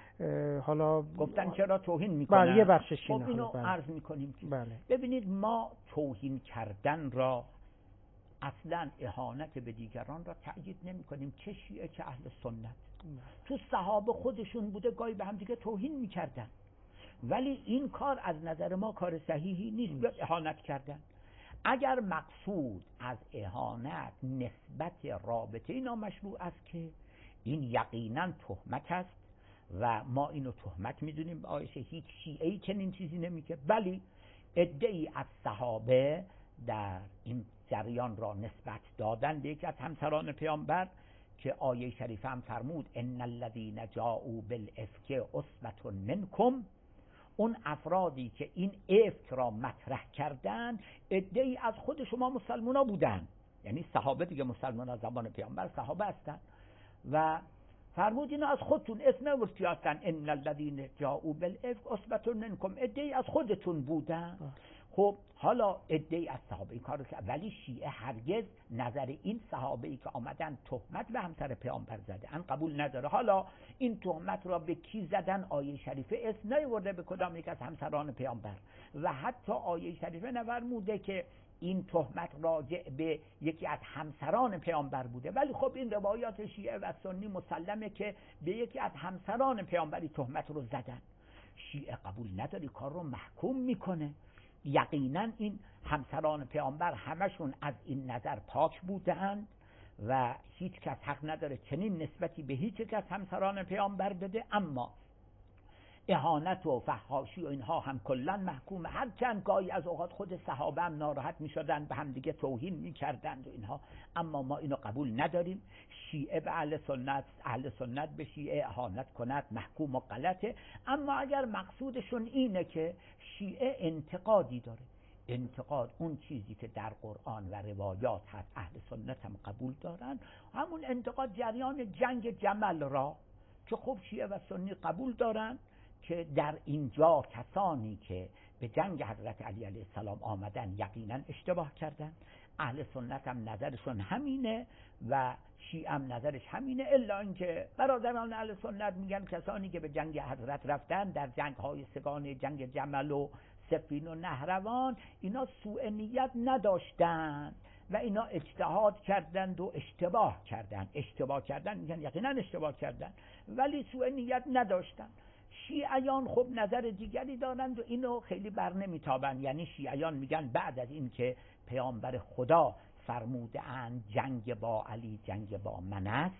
حالا گفتن چرا توهین میکنن. بله یه بخشش اینه. خب اینو بله. عرض میکنیم که بله. ببینید ما توهین کردن را اصلا اهانت به دیگران را تأیید نمی کنیم، چه شیعه چه اهل سنت. تو صحابه خودشون بوده گاهی به هم دیگه توهین میکردن، ولی این کار از نظر ما کار صحیحی نیست به اهانت کردن. اگر مقصود از اهانت نسبت رابطه نامشروع است که این یقینا تهمت است و ما اینو تهمت میدونیم. عایشه هیچ شیعه‌ای چنین چیزی نمیگه، ولی عده‌ای از صحابه در این جریان را نسبت دادن به یکی از همسران پیامبر که آیه شریفه هم فرمود ان الذين جاءوا بالافک عصبة منکم. اون افرادی که این افک را مطرح کردن عده‌ای از خود شما مسلمونا بودن، یعنی صحابه دیگه. مسلمان از زمان پیامبر صحابه هستن و فرمود اینا از خودتون اسم نورسی هستن ان الذين جاءوا بالافک عصبة منکم، عده‌ای از خودتون بودن. خب حالا عده‌ای از صحابه این کارو کرد، ولی شیعه هرگز نظر این صحابه‌ای که آمدن تهمت به همسر پیامبر زدن قبول نداره. حالا این تهمت را به کی زدن؟ آیه شریفه اسم نیاورده به کدام یک از همسران پیامبر و حتی آیه شریفه نفرموده که این تهمت راجع به یکی از همسران پیامبر بوده. ولی خب این روایات شیعه و سنی مسلمه که به یکی از همسران پیامبری تهمت رو زدن. شیعه قبول نداره، کار رو محکوم میکنه. یقینا این همسران پیامبر همشون از این نظر پاک بودند و هیچ کس حق نداره چنین نسبتی به هیچ یک از همسران پیامبر بده. اما اهانت و فحاشی و اینها هم کلا محکومه، هرچند گاهی از اوقات خود صحابه هم ناراحت میشدن به هم دیگه توهین میکردند و اینها، اما ما اینو قبول نداریم. شیعه به اهل سنت، اهل سنت به شیعه اهانت کند محکوم و غلطه. اما اگر مقصودشون اینه که شیعه انتقادی داره، انتقاد اون چیزی که در قرآن و روایات هست اهل سنت هم قبول دارن، همون انتقاد جریان جنگ جمل را که خب شیعه و سنی قبول دارن که در اینجا کسانی که به جنگ حضرت علی علیه السلام آمدن یقینا اشتباه کردن. اهل سنت هم نظرشون همینه و شیعه هم نظرش همینه، الا اینکه برادران اهل سنت میگن کسانی که به جنگ حضرت رفتن در جنگ های سگانه، جنگ جمل و صفین و نهروان، اینا سوء نیت نداشتن و اینا اجتهاد کردند و اشتباه کردند. اشتباه کردن میگن یقینا اشتباه کردن، ولی سوء نیت نداشتن. شیعیان خب نظر دیگری دارند و اینو خیلی بر نمیتابند. یعنی شیعیان میگن بعد از این که پیامبر خدا فرموده اند جنگ با علی جنگ با من است،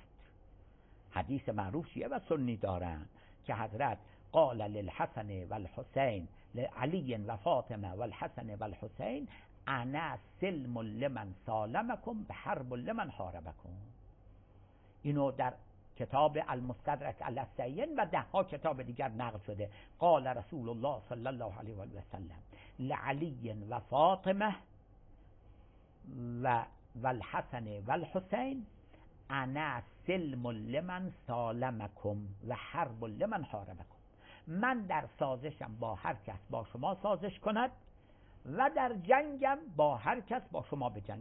حدیث معروف شیعه و سنی دارند که حضرت قال للحسن والحسین لعلی و فاطمه والحسن والحسین انا سلم لمن سالمکم بحرب لمن حاربکم. اینو در کتاب المستدرک علی السیین و ده ها کتاب دیگر نقل شده. قال رسول الله صلی الله علیه و سلم لعلی و فاطمه و والحسن والحسین انا سلم لمن سالمکم و حرب لمن حاربکم. من در سازشم با هر کس با شما سازش کند و در جنگم با هر کس با شما بجنگم.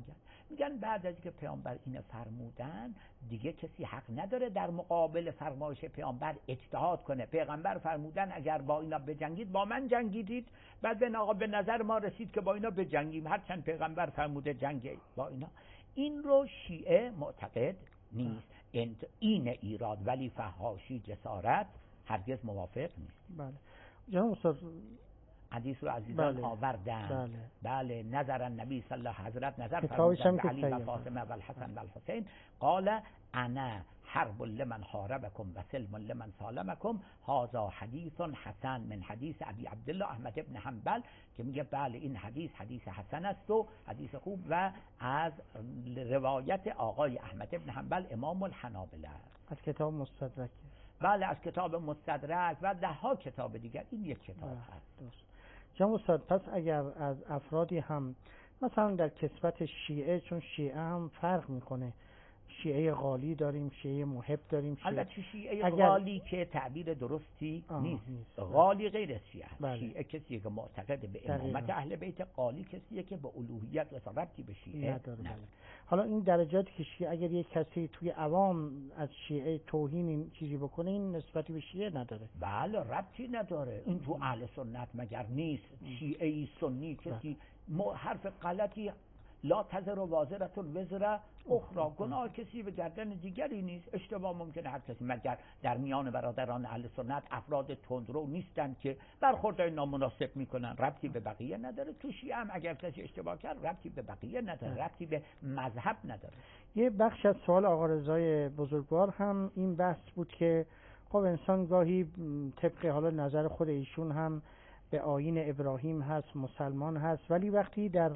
میگن بعد از که پیامبر اینو فرمودن دیگه کسی حق نداره در مقابل فرمایش پیامبر اجتهاد کنه. پیغمبر فرمودن اگر با اینا بجنگید با من جنگیدید، بعد به آقا به نظر ما رسید که با اینا بجنگیم، هرچند پیغمبر فرموده جنگ با اینا. این رو شیعه معتقد نیست. این ایراد ولی فحاشی جسارت هرگز موافق نیست. بله جناب استاد حدیث رو عزیزان بله. آوردن. بله. بله نظر النبی صلی الله حضرت نظر کتابش هم فرمودن علی و که فاطمه و الحسن و الحسین قال انا حرب لمن حاربکم و سلم لمن سالمکم هذا حدیث حسن من حدیث ابی عبدالله احمد ابن حنبل، که میگه بله این حدیث حدیث حسن است و حدیث خوب و از روایت آقای احمد ابن حنبل امام الحنابلة از کتاب مستدرک. بله از کتاب مستدرک و ده ها کتاب دیگر این یک کتاب هست. درست. جناب استاد پس اگر از افرادی هم مثلا در کسوت شیعه، چون شیعه هم فرق میکنه، شیعه غالی داریم، شیعه محب داریم، شیعه البته شیعه اگر... غالی که تعبیر درستی نیست. نیست غالی غیر از شیعه است. بله. شیعه کسیه که معتقد به امامت اهل بیت، غالی کسیه که به الوهیت و ربطی به شیعه نداره. بله. حالا این درجاتی که شیعه اگر یک کسی توی عوام از شیعه توهین این چیزی بکنه این نسبتی به شیعه نداره. بله ربطی نداره. این تو اهل سنت مگر نیست؟ شیعه سنی کسی حرف غلطی لا تزر وازرتون وزر اخرى، گناه کسی به گردن دیگری نیست. اشتباه ممکنه هر کسی، مگر در میان برادران اهل سنت افراد تندرو نیستن که برخوردهای نامناسب میکنن، ربطی به بقیه نداره. تو شیعه هم اگر کسی اشتباه کرد ربطی به بقیه نداره، ربطی به مذهب نداره. یه بخش از سوال آقا رضای بزرگوار هم این بحث بود که خب انسان گاهی طبق حالا نظر خود ایشون هم به آیین ابراهیم هست، مسلمان هست، ولی وقتی در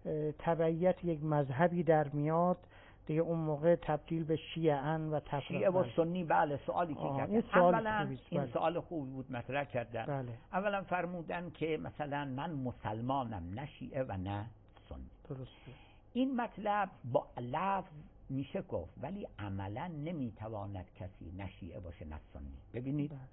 تبعیت یک مذهبی در میاد دیگه اون موقع تبدیل به شیعه‌ان و تفرقه. شیعه و سنی. بله سوالی که کردن این سوال اولا این بله. سوال خوبی بود مطرح کردن. بله. اولا فرمودن که مثلا من مسلمانم نه شیعه و نه سنی. درسته. این مطلب با لفظ میشه گفت ولی عملا نمیتواند کسی نه شیعه باشه نه سنی. ببینید بله.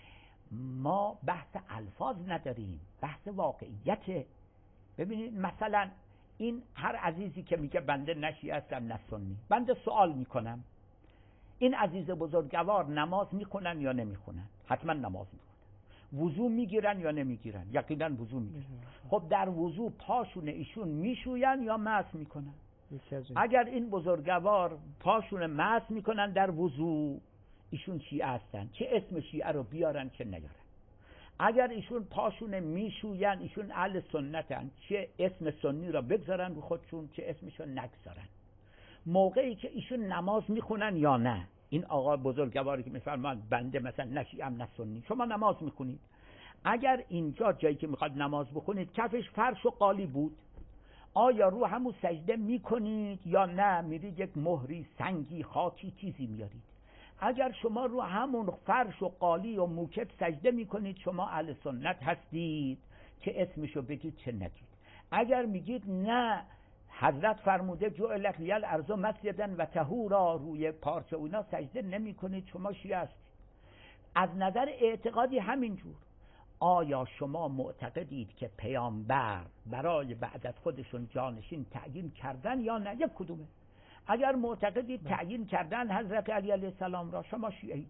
ما بحث الفاظ نداریم، بحث واقعیت. ببینید مثلا این هر عزیزی که میگه بنده نه شیعه هستم نه سنی، بنده سوال میکنم این عزیز بزرگوار نماز میخونن یا نمیخونن؟ حتما نماز میخونن. وضو میگیرن یا نمیگیرن؟ یقینا وضو میگیرن. خب در وضو پاشون ایشون میشوین یا مس میکنن؟ اگر این بزرگوار پاشون مس میکنن در وضو، ایشون شیعه هستن، چه اسم شیعه رو بیارن چه نیارن. اگر ایشون پاشون میشوین ایشون اهل سنتن، چه اسم سنی را بگذارن رو خودشون چه اسمشو نگذارن. موقعی که ایشون نماز میخونن یا نه، این آقا بزرگواری که میفرماند بنده مثلا نه شیعه ام نه سنی، شما نماز میخونید، اگر اینجا جایی که میخواد نماز بخونید کفش فرش و قالی بود، آیا رو همون سجده میکنید یا نه میرید یک مهری سنگی خاکی چیزی میارید؟ اگر شما رو همون فرش و قالی و موکب سجده میکنید شما اهل سنت هستید، چه اسمشو بگید چه نگید. اگر میگید نه حضرت فرموده جعلت لی الارض مسجدا و طهورا، روی پارچه و اینا سجده نمیکنید، شما شیعه هستید. از نظر اعتقادی همینجور. آیا شما معتقدید که پیامبر برای بعد از خودشون جانشین تعیین کردن یا نه؟ یک کدومه. اگر معتقدید تعیین کردن حضرت علی علیه السلام را، شما شیعید.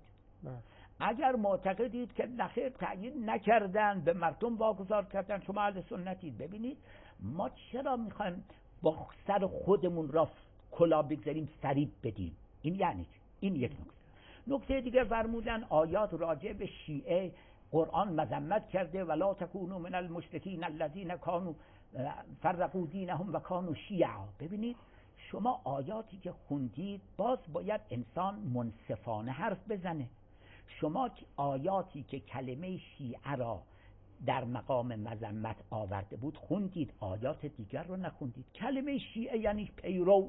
اگر معتقدید که نخیر تعیین نکردن به مردم واگذار کردن، شما اهل سنتید. ببینید ما چرا میخوایم با سر خودمون را کلا بگذاریم فریب بدیم؟ این یعنی این یک نکته. نکته دیگه فرمودن آیات راجع به شیعه قرآن مذمت کرده ولا تکونوا من المشرکین الذین کانوا فرقوا دینهم و کانوا شیعا. ببینید شما آیاتی که خوندید باز باید انسان منصفانه حرف بزنه. شما آیاتی که کلمه شیعه را در مقام مذمت آورده بود خوندید، آیات دیگر رو نخوندید. کلمه شیعه یعنی پیرو،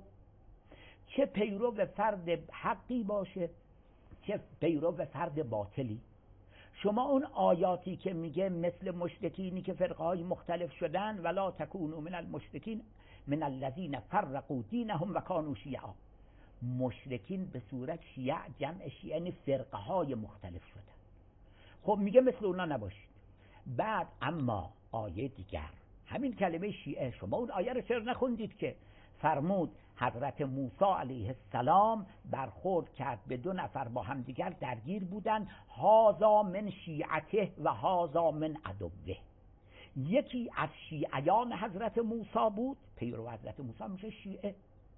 چه پیرو به فرد حقی باشه چه پیرو به فرد باطلی. شما اون آیاتی که میگه مثل مشرکینی که فرقه های مختلف شدن ولا تکونوا من المشرکین من الذین فرقوا دینهم و کانوا شیعا، مشرکین به صورت شیعه جمع شیعه یعنی فرقه های مختلف شدن. خب میگه مثل اونا نباشید. بعد اما آیه دیگر همین کلمه شیعه، شما اون آیه رو چرا نخوندید که فرمود حضرت موسی علیه السلام برخورد کرد به دو نفر با همدیگر درگیر بودن، هازا من شیعته و هازا من عدوه. یکی از شیعیان حضرت موسی بود، پیرو حضرت موسی میشه شیعه،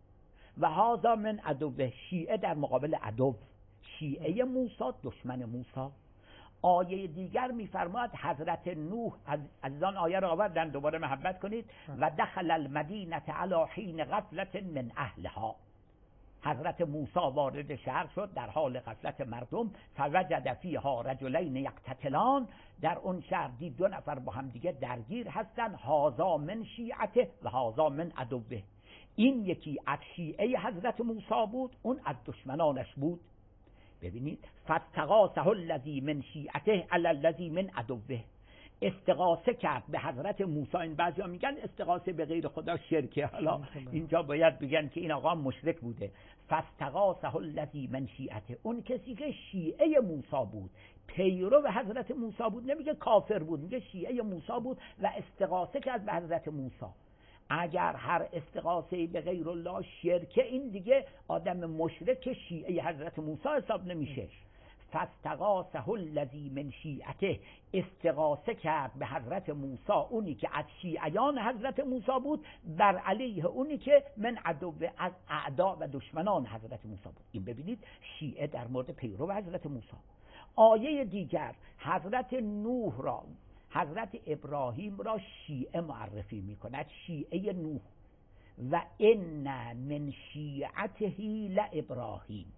و هازا من عدوه، شیعه در مقابل عدو، شیعه موسی دشمن موسی. آیه دیگر میفرماید حضرت نوح، از عزیزان آیه رو آوردن دوباره محبت کنید، و دخل المدینه علی حین غفلت من اهلها. حضرت موسی وارد شهر شد در حال غفلت مردم، فوجد فیها رجلین یقتتلان، در اون شهر دید دو نفر با هم دیگه درگیر هستن، هازا من شیعته و هازا من عدوه. این یکی از شیعه حضرت موسی بود، اون از دشمنانش بود. ببینید فاستغاثه الذی من شیعته علی الذی من عدوه، استغاثه کرد به حضرت موسی. این بعضیا میگن استغاثه به غیر خدا شرکه، حالا اینجا باید بگن که این آقا مشرک بوده. فاستغاثه الذی من شیعته، اون کسی که شیعه موسی بود، پیرو حضرت موسی بود، نمیگه کافر بود، میگه شیعه موسی بود و استغاثه کرد به حضرت موسی. اگر هر استغاثه به غیر الله شرکه، این دیگه آدم مشرک شیعه حضرت موسی حساب نمیشه. فاستغاثه الذی من شیعته، استغاثه کرد به حضرت موسی اونی که از شیعیان حضرت موسی بود، بر علیه اونی که من عدو، از اعدا و دشمنان حضرت موسی بود. این ببینید شیعه در مورد پیرو حضرت موسی. آیه دیگر حضرت نوح را، حضرت ابراهیم را شیعه معرفی میکند، شیعه نوح، و ان من شیعته لابراهیم،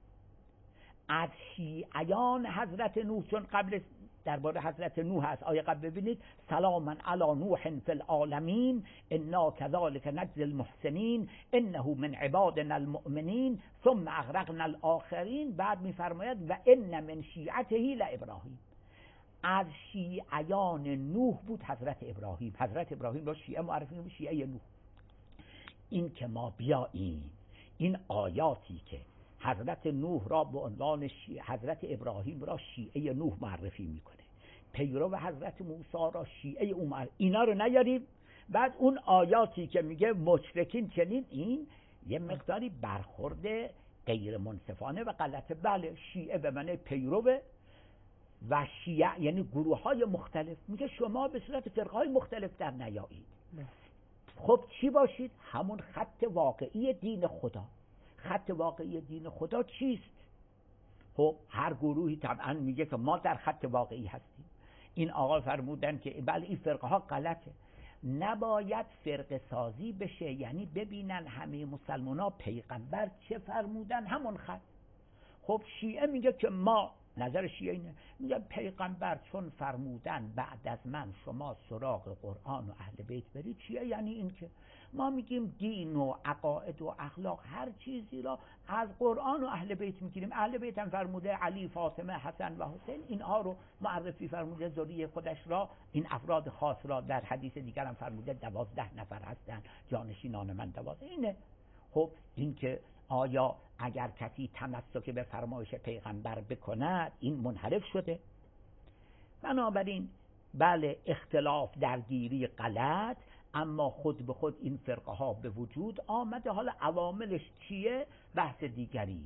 از شیعیان حضرت نوح، چون قبل درباره حضرت نوح هست. آیه قبل ببینید سلاما علی نوح فی العالمین انا کذالک نجزی المحسنین انه من عبادنا المؤمنین ثم اغرقنا الاخرین. بعد میفرماید و ان من شیعته لابراهیم، از شیعیان نوح بود حضرت ابراهیم. حضرت ابراهیم را شیعه معرفی می‌کنه، شیعه نوح. این که ما بیاییم این آیاتی که حضرت نوح را به عنوان شیعه، حضرت ابراهیم را شیعه نوح معرفی میکنه، پیرو حضرت موسی را شیعه او معرفی، اینا رو نیاریم. بعد اون آیاتی که میگه مشرکین چنین، این یه مقداری برخورد غیر منصفانه و غلطه. بله شیعه به معنی پیرو و شیعه یعنی گروه های مختلف، میگه شما به صورت فرقه های مختلف در نیایید. خب چی باشید؟ همون خط واقعی دین خدا. خط واقعی دین خدا چیست؟ خب هر گروهی طبعا میگه که ما در خط واقعی هستیم. این آقا فرمودن که بله این فرقه ها غلطه، نباید فرقه سازی بشه، یعنی ببینن همه مسلمان ها پیغمبر چه فرمودن همون خط. خب شیعه میگه که ما، نظر شیعه اینه، میگه پیغمبر چون فرمودن بعد از من شما سراغ قرآن و اهل بیت برید. شیعه یعنی این که ما میگیم دین و عقاید و اخلاق هر چیزی را از قرآن و اهل بیت میگیریم. اهل بیت هم فرموده علی، فاطمه، حسن و حسین، اینها رو معرفی فرموده، ذریه خودش را، این افراد خاص را در حدیث دیگر هم فرموده دوازده نفر هستن جانشینان من دوازده. اینه. خب این که آیا اگر کسی تمسک به فرمایش پیغمبر بکند این منحرف شده؟ بنابراین بله اختلاف درگیری غلط، اما خود به خود این فرقه ها به وجود آمده. حالا عواملش چیه بحث دیگری.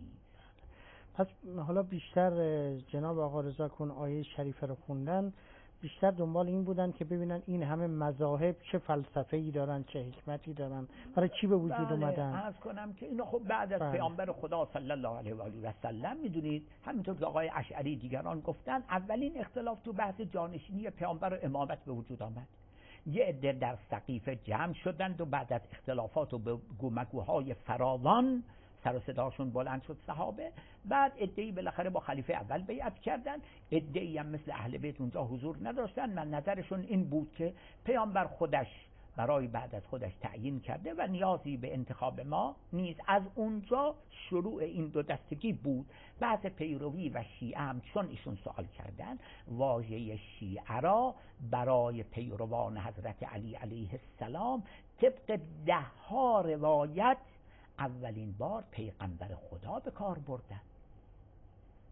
پس حالا بیشتر جناب آقا رضا کن آیه شریفه رو خوندن، بیشتر دنبال این بودن که ببینن این همه مذاهب چه فلسفه‌ای دارن، چه حکمتی دارن، برای چی به وجود بله اومدن. عرض کنم که اینو خب بعد از بله. پیامبر خدا صلی الله علیه و آله و سلم میدونید، همینطور که آقای اشعری دیگران گفتن، اولین اختلاف تو بحث جانشینی پیامبر و امامت به وجود آمد. یه عده در سقیفه جمع شدند و بعد از اختلافات و به گومگوهای فراوان سر و صداشون بلند شد صحابه. بعد عده‌ای بالاخره با خلیفه اول بیعت کردن، عده‌ای هم مثل اهل بیت اونجا حضور نداشتن. من نظرشون این بود که پیامبر خودش برای بعد از خودش تعیین کرده و نیازی به انتخاب ما نیست. از اونجا شروع این دو دستگی بود. بحث پیروی و شیعه هم چون ایشون سوال کردن، واژه شیعه را برای پیروان حضرت علی علیه السلام طبق ده ها روایت اولین بار پیغمبر خدا به کار بردن.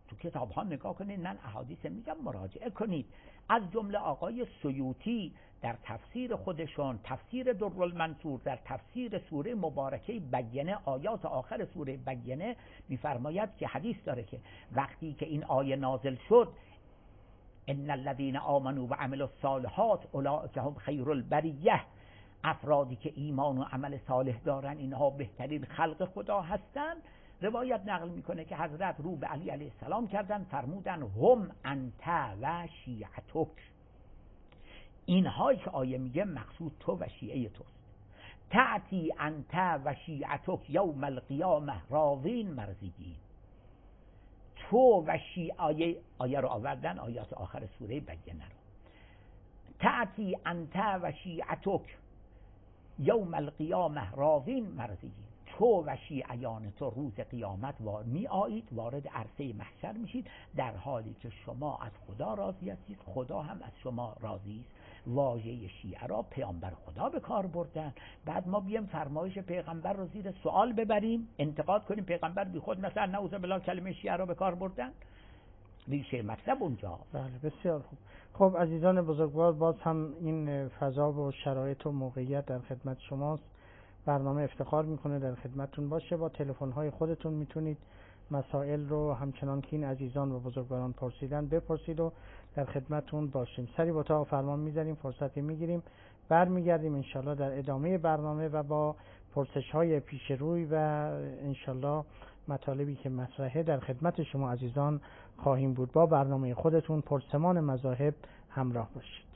تو کتاب ها نگاه کنید، من احادیث میگم مراجعه کنید. از جمله آقای سیوطی در تفسیر خودشون، تفسیر درالمنصور، در تفسیر سوره مبارکه بینه، آیات آخر سوره بینه میفرماید که حدیث داره که وقتی که این آیه نازل شد، ان الذين آمنوا و عملوا الصالحات اولئک هم خیر البریه، افرادی که ایمان و عمل صالح دارن اینها بهترین خلق خدا هستند. روایت نقل میکنه که حضرت رو به علی علیه السلام کردن، فرمودن هم انت و شیعتک، اینهایی که آیه میگه مقصود تو و شیعه توست. تأتی انت و شیعتک یوم القیامه راضین مرضیین، تو و شیعه، آیه, آیه رو آوردن، آیات آخر سوره بینه رو. تأتی انت و شیعتک یوم القیامه راضین مرضیین، تو و شیعیان تو روز قیامت وار می آیید، وارد عرصه محشر میشید در حالی که شما از خدا راضی هستید، خدا هم از شما راضی است. واژه شیعه را پیامبر خدا به کار بردن، بعد ما بیم فرمایش پیغمبر رو زیر سوال ببریم، انتقاد کنیم پیغمبر بی خود مثلا نعوذ بالله کلمه شیعه را به کار بردن. ریشه مطلب اونجا. بله بسیار خوب. خب عزیزان بزرگوار، باز هم این فضا و شرایط و موقعیت در خدمت شماست. برنامه افتخار میکنه در خدمتتون باشه. با تلفن‌های خودتون میتونید مسائل رو همچنان که این عزیزان و بزرگواران پرسیدن بپرسید و در خدمتتون باشیم. سری با اتاق فرمان میذاریم، فرصتی میگیریم، برمیگردیم انشالله در ادامه برنامه و با پرسش‌های پیش روی و انشالله مطالبی که مطرحه در خدمت شما عزیزان خواهیم بود. با برنامه خودتون پرسمان مذاهب همراه باشید.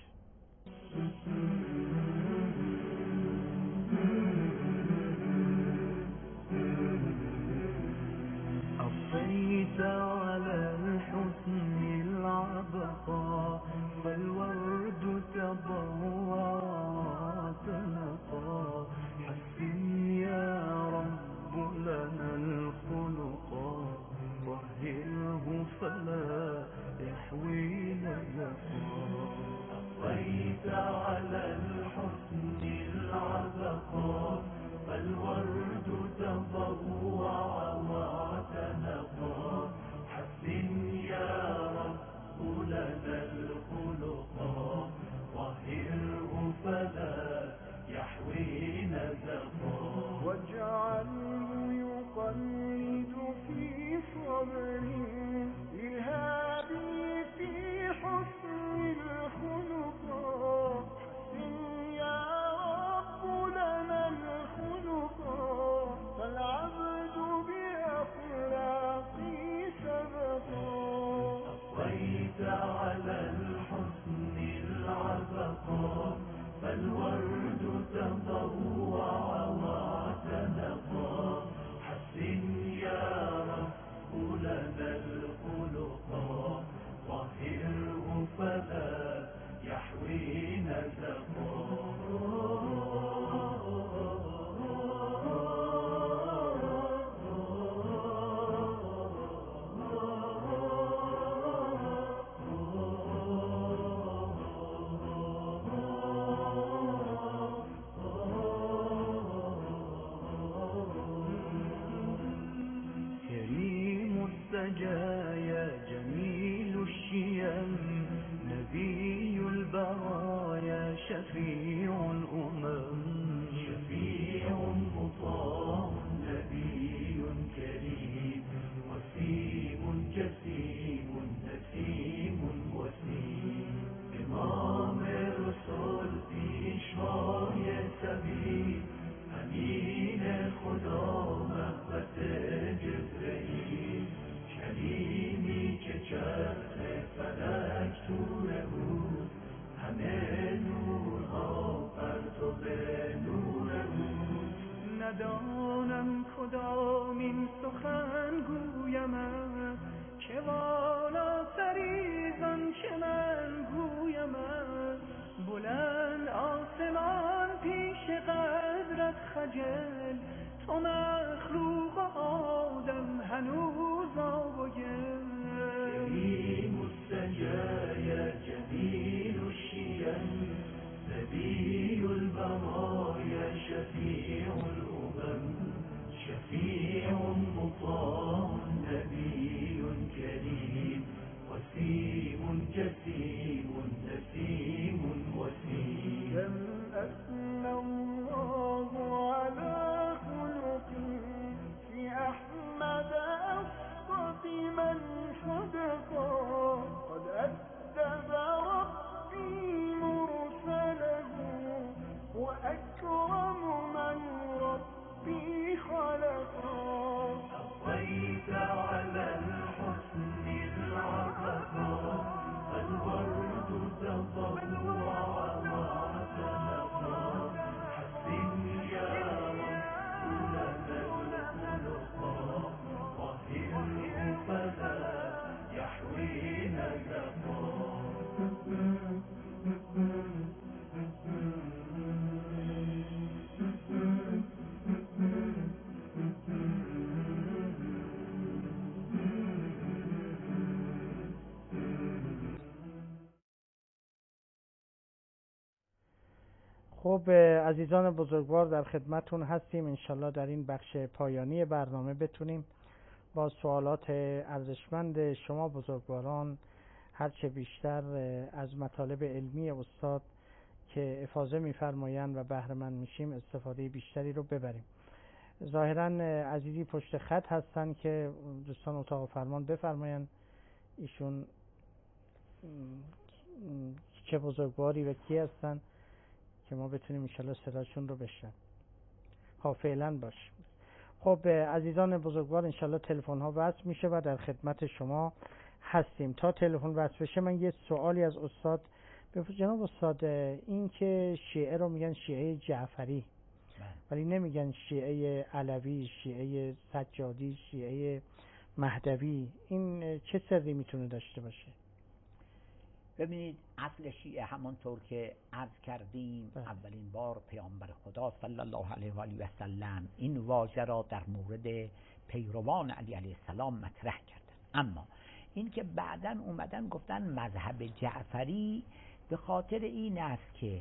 أطيت على الحسن العبقى فالورد تضوى وتنقى حسن يا رب لنا الخلقا طهره فلا يحوي نزفا. أطيت على الحسن العبقى فالورد تضوى وتنقى حسن يا رب لنا الخلقا طهره فلا يحوي نزفا. واجعله يقلد في صبري الهادي في حسن الخلقا حسن يا رب لنا الخلقا فالعبد بأخلاقي سبقا. أطيت على الحسن العبقا فالورد تضوى وتنقى حسن يا رب لنا الخلقا طهره فلا يحوي نزفا. السجايا جميل الشيم نبي البرايا شفيع الأمم شفيع مطاع نبي كريم وسيم جسيم نسيم وسيم إمام الرسل پیشوای سبیل امین خدا محبت جبرئیل کلیمی که چرخ فلک توره بود همه نورها پرتو نور بود. ندانم کدامین سخن گویمت که والاتری زان که من گویمت. بلند آسمان پیش قدرت خجل تو مخلوق آدم هنوز آب و گل. کریم السجایا جمیل الشیم نبی البرایا شفیع الامم شفیع مطاع نبی کریم خلقا قد أدب ربي مرسله وأكرم من ربي خلقا أطيت على الحسن العتقا الورد تضوع وتنقى حسن يا رب لنا الخلقا طهره فلا يحوي نزقا خب عزیزان بزرگوار، در خدمتون هستیم. انشالله در این بخش پایانی برنامه بتونیم با سوالات ارزشمند شما بزرگواران هرچه بیشتر از مطالب علمی استاد که افاضه می‌فرمایند و بهره مند میشیم استفاده بیشتری رو ببریم. ظاهراً عزیزی پشت خط هستن که دوستان اتاق فرمان بفرمایند ایشون چه بزرگواری و کی هستن که ما بتونیم انشالله صداشون رو بشنویم. ها فعلا باش. خب عزیزان بزرگوار، انشالله تلفن ها وصل میشه و در خدمت شما هستیم. تا تلفن وصل بشه من یه سوالی از استاد بپرسم. جناب استاد، این که شیعه رو میگن شیعه جعفری ولی نمیگن شیعه علوی، شیعه سجادی، شیعه مهدوی، این چه سری میتونه داشته باشه؟ ببینید، اصل شیعه همانطور که عرض کردیم ده. اولین بار پیامبر خدا صلی الله علیه و آله و سلم این واژه را در مورد پیروان علی علیه السلام مطرح کردن. اما این که بعداً اومدن گفتن مذهب جعفری، به خاطر این است که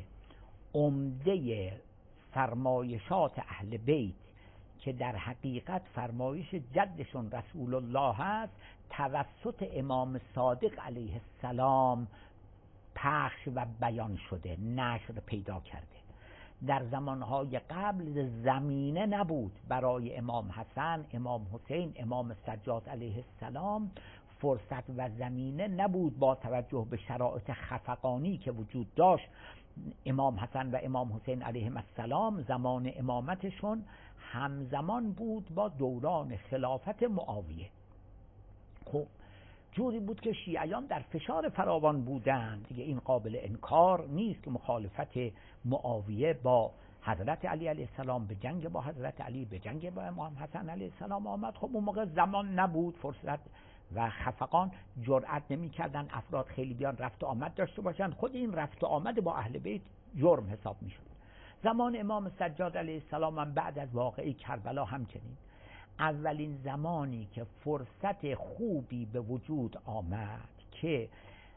عمده فرمایشات اهل بیت که در حقیقت فرمایش جدشون رسول الله است، توسط امام صادق علیه السلام پخش و بیان شده، نشر پیدا کرده. در زمانهای قبل زمینه نبود برای امام حسن، امام حسین، امام سجاد علیه السلام، فرصت و زمینه نبود با توجه به شرایط خفقانی که وجود داشت. امام حسن و امام حسین علیه السلام زمان امامتشون همزمان بود با دوران خلافت معاویه. خب جوری بود که شیعیان در فشار فراوان بودند دیگه، این قابل انکار نیست که مخالفت معاویه با حضرت علی علیه السلام به جنگ با حضرت علی، به جنگ با امام حسن علیه السلام آمد. خب اون موقع زمان نبود، فرصت و خفقان جرأت نمی کردن افراد خیلی بیان رفت و آمد داشته باشن. خود این رفت و آمد با اهل بیت جرم حساب می شد. زمان امام سجاد علیه السلام هم بعد از واقعه کربلا همچنین، اولین زمانی که فرصت خوبی به وجود آمد که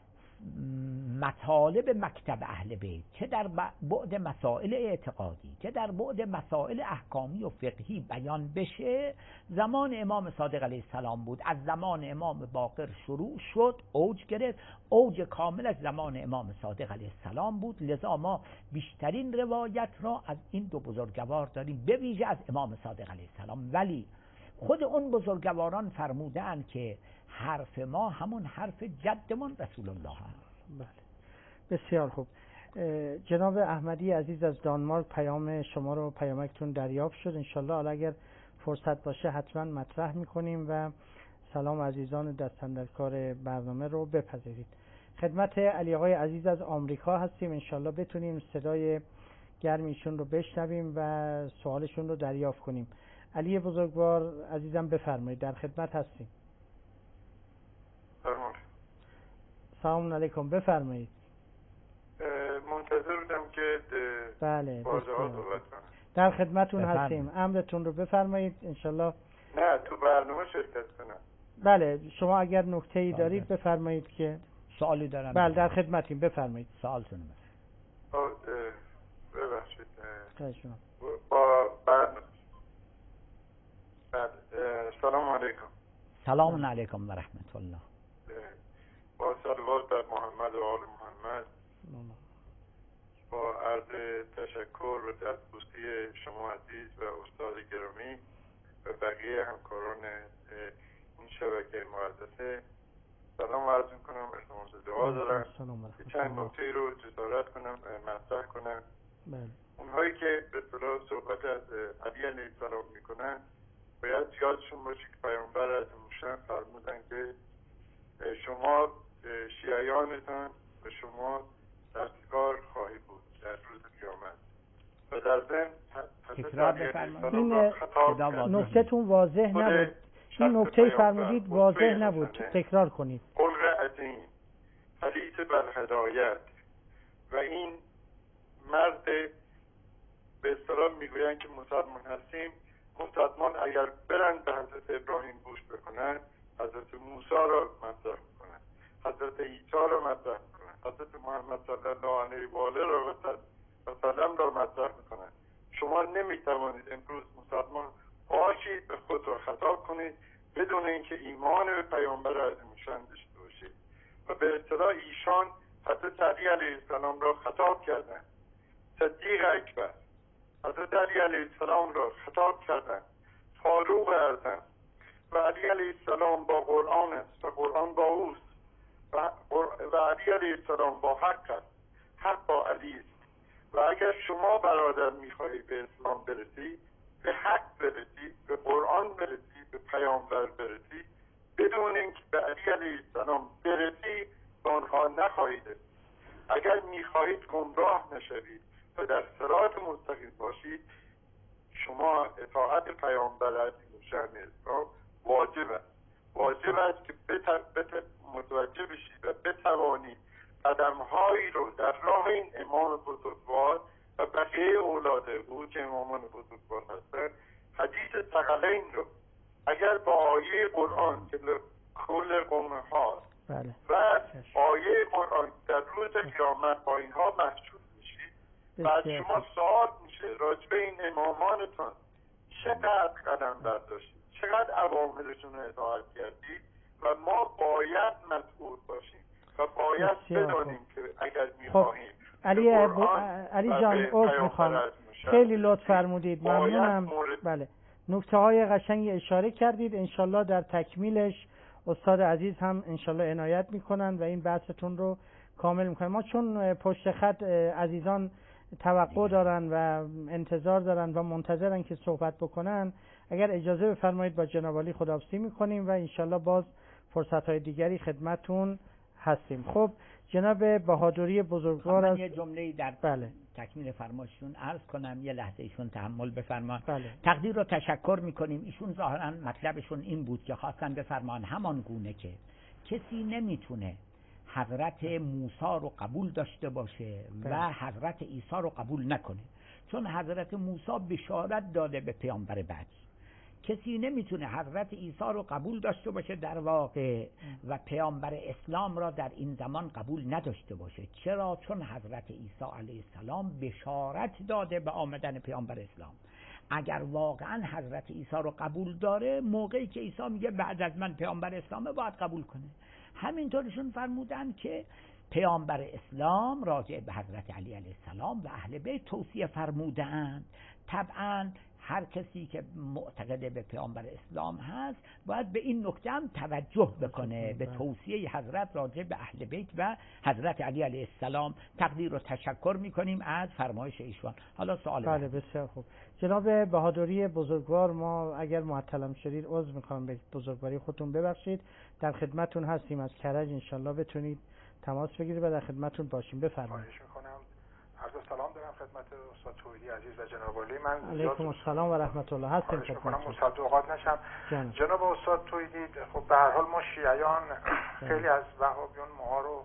مطالب مکتب اهل بیت چه در بعد مسائل اعتقادی چه در بعد مسائل احکامی و فقهی بیان بشه، زمان امام صادق علیه السلام بود. از زمان امام باقر شروع شد، اوج گرفت. اوج کامل از زمان امام صادق علیه السلام بود. لذا ما بیشترین روایت را از این دو بزرگوار داریم، به ویژه از امام صادق علیه السلام. ولی خود اون بزرگواران فرمودن که حرف ما همون حرف جدمون رسول الله هست. بله، بسیار خوب. جناب احمدی عزیز از دانمارک پیام شما رو، پیامکتون دریافت شد. انشالله حالا اگر فرصت باشه حتما مطرح میکنیم و سلام عزیزان دستاندرکار برنامه رو بپذیرید. خدمت علی آقای عزیز از آمریکا هستیم. انشالله بتونیم صدای گرمیشون رو بشنویم و سوالشون رو دریافت کنیم. علی بزرگوار عزیزم بفرمایید، در خدمت هستیم. سلام علیکم، بفرمایید. منتظر بودم که بله بازار در خدمتون هستیم. امرتون رو بفرمایید. انشالله نه تو برنامه شرکت کنم. بله، شما اگر نکته‌ای دارید بفرمایید. که سوالی دارم. بله در خدمتیم، بفرمایید. سوالتون ببخشید. خواهش با برنامه بله. سلام علیکم. سلام علیکم و رحمت الله. با صلوات بر محمد و آل محمد، با عرض تشکر و دستبوسی شما عزیز و استاد گرامی و بقیه همکاران این شبکه مقدسه، سلام عرض میکنم، ارتماس دعا دارم. چند نکته رو جسارت کنم مطرح کنم. بله. اونهایی که به اصطلاح صحبت از علی علیه السلام میکنن باید یادشون باشه که پیامبر از موشن فرمودن که شما شیعیانتان به شما دستگار خواهی بود در روز قیامت و در ضمن تکرار بفرمایید. این نکته‌تون واضح نبود. این نکته فرمودید واضح نبود، تکرار کنید. قلق عظیم حدیث بالهدایت و این مرد به اصطلاح میگویند که مسلمان هستیم، مسلمان اگر برند به حضرت ابراهیم گوش بکنن حضرت موسی را مطرح کنن، حضرت عیسی را مطرح کنن، حضرت محمد صلی الله علیه و آله را و سلم را مطرح کنن. شما نمیتوانید امروز مسلمان باشید به خود را خطاب کنید بدون اینکه ایمان به پیامبر اعظم‌شان داشته باشید. و به اصطلاح ایشان حضرت علی علیه السلام را خطاب کردند، صدیق اکبر حضرت علی علیه السلام را خطاب کردند، فاروق اعظم. و علی علیه السلام با قرآن است و قرآن با اوست و, و علی علیه السلام با حق است، حق با علی است. و اگر شما برادر میخواهی به اسلام برسی، به حق برسی، به قرآن برسی، به پیامبر برسی، بدون اینکه به علی علیه السلام برسی به آنها نخواهید. اگر میخواهید گمراه نشوید و در صراط مستقیم باشید، شما اطاعت پیامبر اعظم‌شان اسلام واجب است. واجب است که متوجه بشید و بتوانید قدم‌هایی رو در راه این امام بزرگوار و بقیه اولاد او که امامان بزرگوار هستند، حدیث ثقلین رو اگر با آیه قرآن که کل قوم ها بله. و آیه قرآن در روز قیامت با اینها محشور میشید، بعد شما سوال میشه راجع به این امامانتان چقدر قدم برداشتید، چقدر اوامرشون رو اطاعت کردید و ما باید مسئول باشیم و باید بدانیم که اگر میخواهیم خب. علی, ب... علی جان عذر میخوام، خیلی لطف فرمودید، ممنونم. بله، نکته های قشنگی اشاره کردید. انشالله در تکمیلش استاد عزیز هم انشالله عنایت میکنن و این بحثتون رو کامل میکنن. ما چون پشت خط عزیزان توقع دارن و انتظار دارن و منتظرن که صحبت بکنن، اگر اجازه بفرمایید با جناب عالی خداحافظی میکنیم و انشالله باز فرصت های دیگری خدمتون هستیم. خب جناب بهادری بزرگوار من از یه جمله‌ای در بله. تکمیل فرمایشتون عرض کنم، یه لحظه ایشون تحمل بفرمان. بله. تقدیر رو تشکر میکنیم. ایشون ظاهرا مطلبشون این بود که خواستن بفرمان همان گونه که کسی نمیتونه حضرت موسی رو قبول داشته باشه بله. و حضرت عیسی رو قبول نکنه، چون حضرت موسی بشارت داده به پیامبر بعدی. کسی نمیتونه حضرت عیسی رو قبول داشته باشه در واقع و پیامبر اسلام را در این زمان قبول نداشته باشه. چرا؟ چون حضرت عیسی علیه السلام بشارت داده به آمدن پیامبر اسلام. اگر واقعا حضرت عیسی رو قبول داره، موقعی که عیسی میگه بعد از من پیامبر اسلامه باید قبول کنه. همینطورشون فرمودن که پیامبر اسلام راجع به حضرت علی علیه السلام و اهل بیت توصیه فرمودند. طبعا هر کسی که معتقد به پیامبر اسلام هست باید به این نکته هم توجه بکنه، به توصیه حضرت راجع به اهل بیت و حضرت علی علیه السلام. تقدیر و تشکر میکنیم از فرمایش ایشان. حالا سوال بله بسیار خوب. جناب بهادری بزرگوار، ما اگر معطلم شدید عذر میخوام، به بزرگواری خودتون ببخشید. در خدمتتون هستیم از کرج، انشالله بتونید تماس بگیرید و در خدمتتون باشیم. بفرمایید. عرض سلام دارم خدمت استاد توحیدی عزیز و جناب عالی. من علیکم السلام و رحمت الله. هستیم خدمتتون. مصدق اوقات نشم. جان. جناب استاد توحیدی، خب به هر حال ما شیعیان خیلی از وهابیون ما رو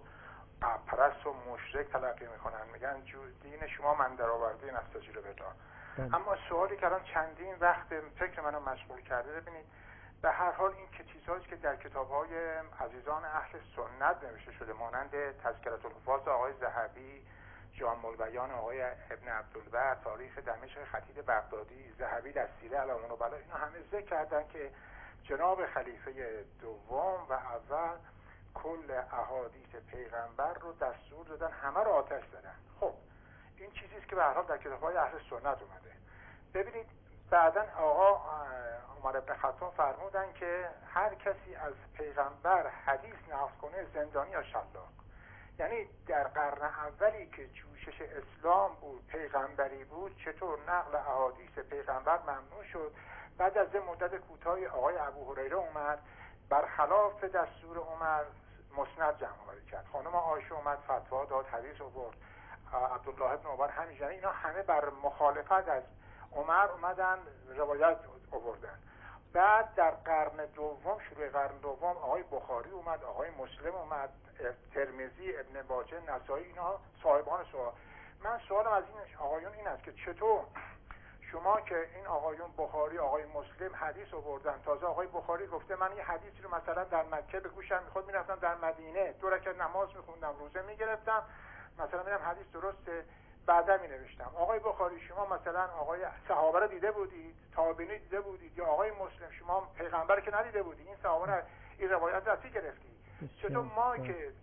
پرست و مشرک تلقی میکنن، میگن دین شما من درآورده نستجیل بدعا. اما سوالی که الان چندین وقت فکر منو مشغول کرده، ببینید به هر حال این که چیزهایی که در کتاب‌های عزیزان اهل سنت نوشته شده، مانند تذکرة الحفاظ آقای ذهبی، جامع البیان آقای ابن عبدالبر، تاریخ دمشق خطیب بغدادی، ذهبی در سیره علامه النبلا، اینا همه ذکر کردن که جناب خلیفه دوم و اول کل احادیث پیغمبر رو دستور دادن، همه رو آتش زدن. خب این چیزی است که به هر حال در کتاب‌های اهل سنت اومده. ببینید بعدن آقا عمر بن خطاب فرمودن که هر کسی از پیغمبر حدیث نقل کنه زندانی یا شلاق. یعنی در قرن اولی که جوشش اسلام بود، پیغمبری بود، چطور نقل احادیث پیغمبر ممنوع شد؟ بعد از مدت کوتاهی آقای ابو هریره اومد برخلاف دستور عمر مسند جمع آوری کرد. خانم عایشه اومد فتوا داد، حدیث آورد. عبدالله ابن عمر همینجوری، اینا همه بر مخالفت از عمر اومدن روایت آوردن. بعد در قرن دوم، شروع قرن دوم، آقای بخاری اومد، آقای مسلم اومد، ترمذی، ابن ماجه، نسائی، اینا صاحبان سوال. من سوالم از این آقایون این است که چطور شما که این آقایون بخاری، آقای مسلم حدیث آوردن، تازه آقای بخاری گفته من یه حدیثی رو مثلا در مکه به گوشم میخورد، میرفتم در مدینه دو رکعت نماز میخوندم، روزه میگرفتم، مثلا میرم حدیث درسته بعدا می نوشتم. آقای بخاری شما مثلا آقای صحابه رو دیده بودید، تابعین دیده بودید، یا آقای مسلم شما پیغمبر که ندیده بودید، این صحابه رو این روایت دستی گرفتید. چطور ما که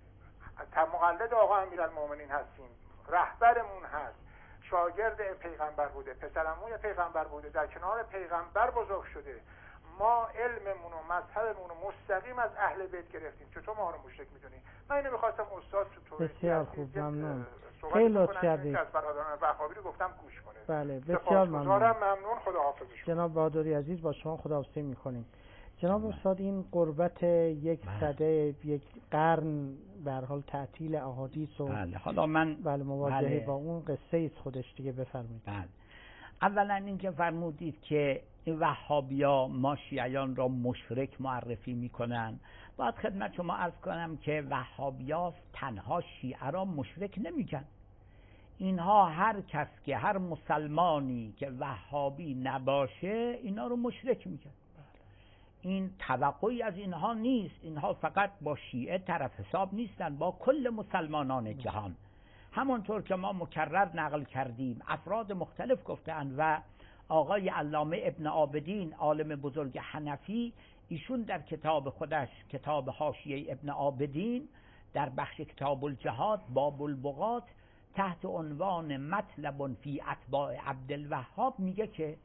مقلد آقا امیرالمومنین هستیم، رهبرمون هست، شاگرد پیغمبر بوده، پسرعموی پیغمبر بوده، در کنار پیغمبر بزرگ شده، ما علممون و مذهبمون رو مستقیم از اهل بیت گرفتیم، چطور ما رو مشرک میدونیم؟ من اینو می‌خواستم استاد تو بسیار خوب، ممنون، خیلی لطف کردید. از برادران وهابی رو گفتم گوش کنه. بله بسیار ممنون. ممنون، خداحافظ شما. جناب بهادری عزیز، با شما خداحافظی می‌کنیم. جناب استاد، این قربت یک صده، یک قرن به هر حال تعطیل احادیث و بله حالا من بله مواجهه بله. با اون قصه است خودش دیگه، بفرمایید. بله اولا اینکه فرمودید که این وهابیا ما شیعیان را مشرک معرفی میکنن، باید خدمت شما عرض کنم که وهابیا تنها شیعه را مشرک نمیگن. اینها هر کس که هر مسلمانی که وهابی نباشه اینا رو مشرک میگن. این توقعی از اینها نیست، اینها فقط با شیعه طرف حساب نیستن، با کل مسلمانان جهان. همانطور که ما مکرر نقل کردیم افراد مختلف گفتند و آقای علامه ابن عابدین عالم بزرگ حنفی، ایشون در کتاب خودش، کتاب حاشیه ابن عابدین، در بخش کتاب الجهاد باب البغات تحت عنوان مطلب فی اتباع عبدالوهاب میگه که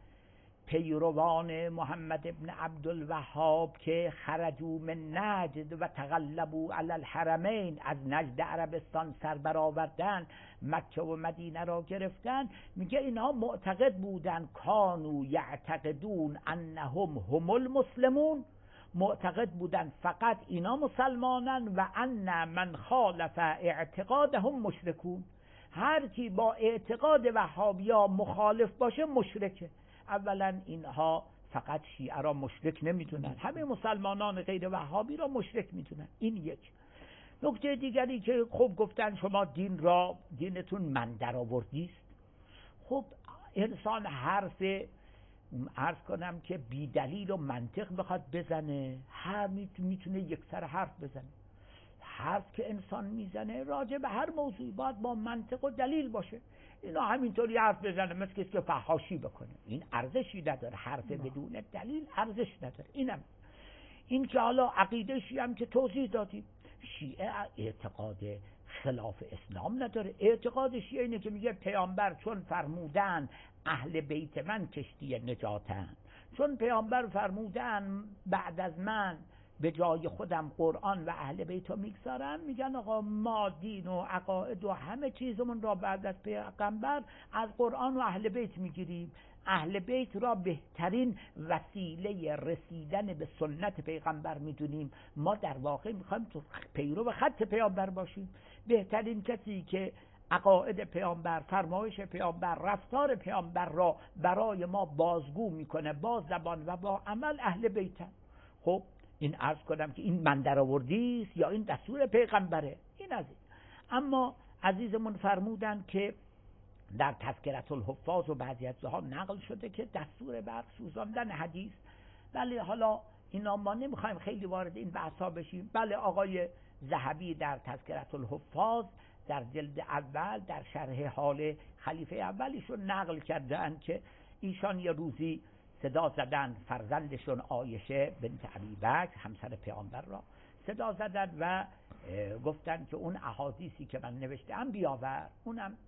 پیروان محمد ابن عبدالوهاب که خرجوا من نجد و تغلبوا علی الحرمین، از نجد عربستان سر برآوردن، مکه و مدینه را گرفتن، میگه اینها معتقد بودن کانوا یعتقدون انهم هم المسلمون، معتقد بودن فقط اینا مسلمانن و ان من خالف اعتقادهم مشرکون، هر کی با اعتقاد وهابیا مخالف باشه مشرکه. اولا اینها فقط شیعه را مشرک نمیدونن، همه مسلمانان غیر وهابی را مشرک میدونن. این یک. نکته دیگری که خب گفتن شما دین را دینتون من در آوردی است. خب انسان حرف عرض کنم که بی دلیل و منطق بخواد بزنه، هر میتونه یک سر حرف بزنه. حرف که انسان میزنه راجع به هر موضوعی باید با منطق و دلیل باشه. اینا همینطوری حرف بزنه مثل کسی که فحاشی بکنه، این ارزشی نداره، حرف بدون دلیل ارزش نداره. اینم این که حالا عقیده شیعه هم که توضیح دادیم، شیعه اعتقاد خلاف اسلام نداره. اعتقاد شیعه اینه که میگه پیامبر چون فرمودن اهل بیت من کشتی نجاتن، چون پیامبر فرمودن بعد از من به جای خودم قرآن و اهل بیت رو میگذارم، میگن آقا ما دین و عقاید و همه چیزمون را بعد از پیغمبر از قرآن و اهل بیت میگیریم. اهل بیت را بهترین وسیله رسیدن به سنت پیغمبر میدونیم. ما در واقع میخوایم تو پیرو خط پیامبر باشیم. بهترین کسی که عقاید پیامبر، فرمایش پیامبر، رفتار پیامبر را برای ما بازگو میکنه با زبان و با عمل اهل بیتن. خب این عرض کنم که این من در آوردی است یا این دستور پیغمبره، این از این. اما عزیزمون فرمودن که در تذکرة الحفاظ و بعضی از جاها نقل شده که دستور بر سوزاندن حدیث. بله حالا اینا ما نمیخوایم خیلی وارد این بحثا بشیم. بله آقای ذهبی در تذکرة الحفاظ در جلد اول در شرح حال خلیفه اولیشون نقل کردن که ایشان یه روزی صدا زدن فرزندشون عایشه بنت ابیبکر همسر پیامبر را صدا زدن و گفتن که اون احادیثی که من نوشتم بیاور. اونم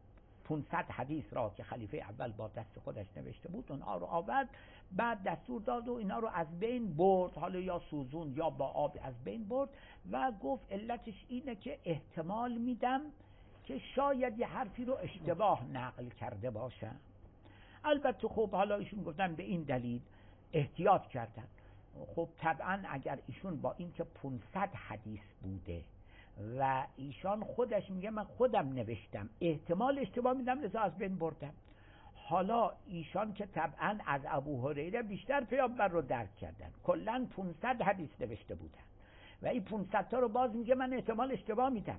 پانصد حدیث را که خلیفه اول با دست خودش نوشته بود اونها رو آورد، بعد دستور داد و اینا رو از بین برد، حالا یا سوزون یا با آب از بین برد و گفت علتش اینه که احتمال میدم که شاید یه حرفی رو اشتباه نقل کرده باشم. البته خب حالا ایشون گفتن به این دلیل احتیاط کردن. خب طبعا اگر ایشون با اینکه پانصد حدیث بوده و ایشان خودش میگه من خودم نوشتم، احتمال اشتباه میدم لذا از بین بردم. حالا ایشان که طبعا از ابو هریره بیشتر پیامبر رو درک کردن، کلا پانصد حدیث نوشته بودن و این پانصد تا رو باز میگه من احتمال اشتباه میدم.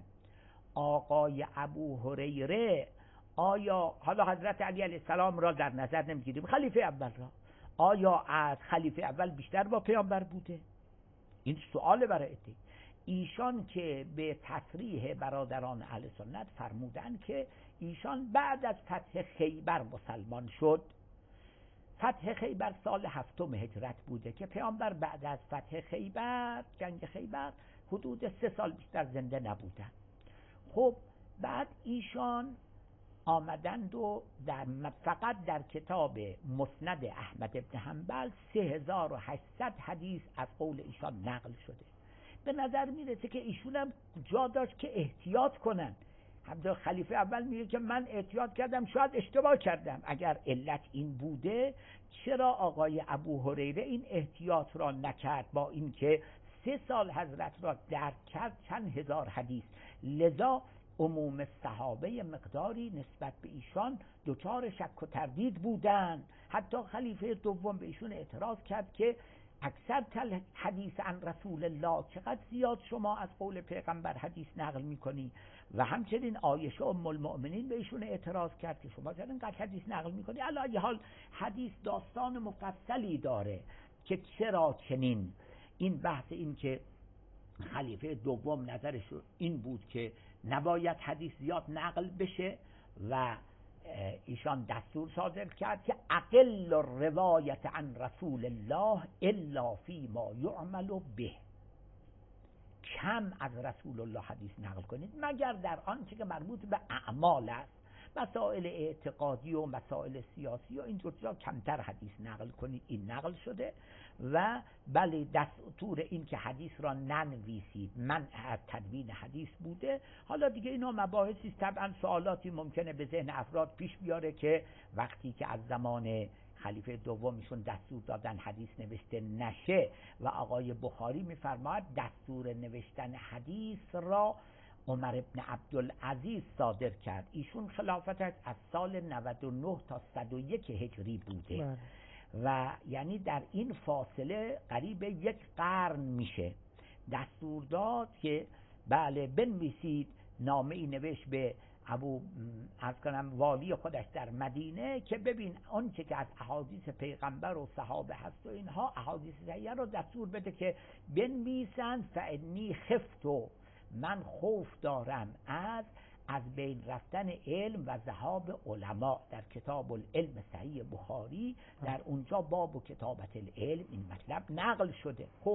آقای ابو هریره آیا حالا حضرت علی علیه السلام را در نظر نمیگیریم، خلیفه اول را، آیا از خلیفه اول بیشتر با پیامبر بوده؟ این سوال برای عده. ایشان که به تصریح برادران اهل سنت فرمودن که ایشان بعد از فتح خیبر مسلمان شد. فتح خیبر سال هفتم هجرت بوده که پیامبر بعد از فتح خیبر، جنگ خیبر، حدود سه سال بیشتر زنده نبودن. خب بعد ایشان آمدند و در فقط در کتاب مسند احمد بن حنبل سه هزار و هشتصد حدیث از قول ایشان نقل شده. به نظر میرسه که ایشون هم جا داشت که احتیاط کنن. همچنین خلیفه اول میگه که من احتیاط کردم شاید اشتباه کردم. اگر علت این بوده چرا آقای ابو هریره این احتیاط را نکرد با اینکه سه سال حضرت را درک کرد چند هزار حدیث؟ لذا عموم صحابه مقداری نسبت به ایشان دچار شک و تردید بودن. حتی خلیفه دوم به ایشون اعتراض کرد که اکثر تل حدیث عن رسول الله، چقدر زیاد شما از قول پیغمبر حدیث نقل میکنی. و همچنین عایشه ام المؤمنین به ایشون اعتراض کرد که شما چرا اینقدر حدیث نقل میکنی. علی حال حدیث داستان مفصلی داره که چرا چنین. این بحث این که خلیفه دوم نظرش این بود که نباید حدیث زیاد نقل بشه و ایشان دستور صادر کرد که اقل روایت عن رسول الله الا فی ما یعمل به، کم از رسول الله حدیث نقل کنید مگر در آنچه که مربوط به اعمال است. مسائل اعتقادی و مسائل سیاسی و اینجور چیزا کمتر حدیث نقل کنید. این نقل شده و بله دستور این که حدیث را ننویسید منع از تدوین حدیث بوده. حالا دیگه اینا مباحثی است، طبعا سوالاتی ممکنه به ذهن افراد پیش بیاره که وقتی که از زمان خلیفه دومشون دستور دادن حدیث نوشته نشه و آقای بخاری میفرماید دستور نوشتن حدیث را عمر ابن عبدالعزیز صادر کرد. ایشون خلافتش از سال نود و نه تا صد و یک هجری بوده بله. و یعنی در این فاصله قریب یک قرن میشه. دستور داد که بله بنویسید، نامه ای نوشت به ابو عرض کنم والی خودش در مدینه که ببین آنچه که از احادیث پیغمبر و صحابه هست و اینها احادیث صحیحه رو دستور بده که بنویسن. فانی خفتو، من خوف دارم از از بین رفتن علم و ذهاب علما. در کتاب العلم صحیح بخاری در اونجا باب و کتابت العلم این مطلب نقل شده. خب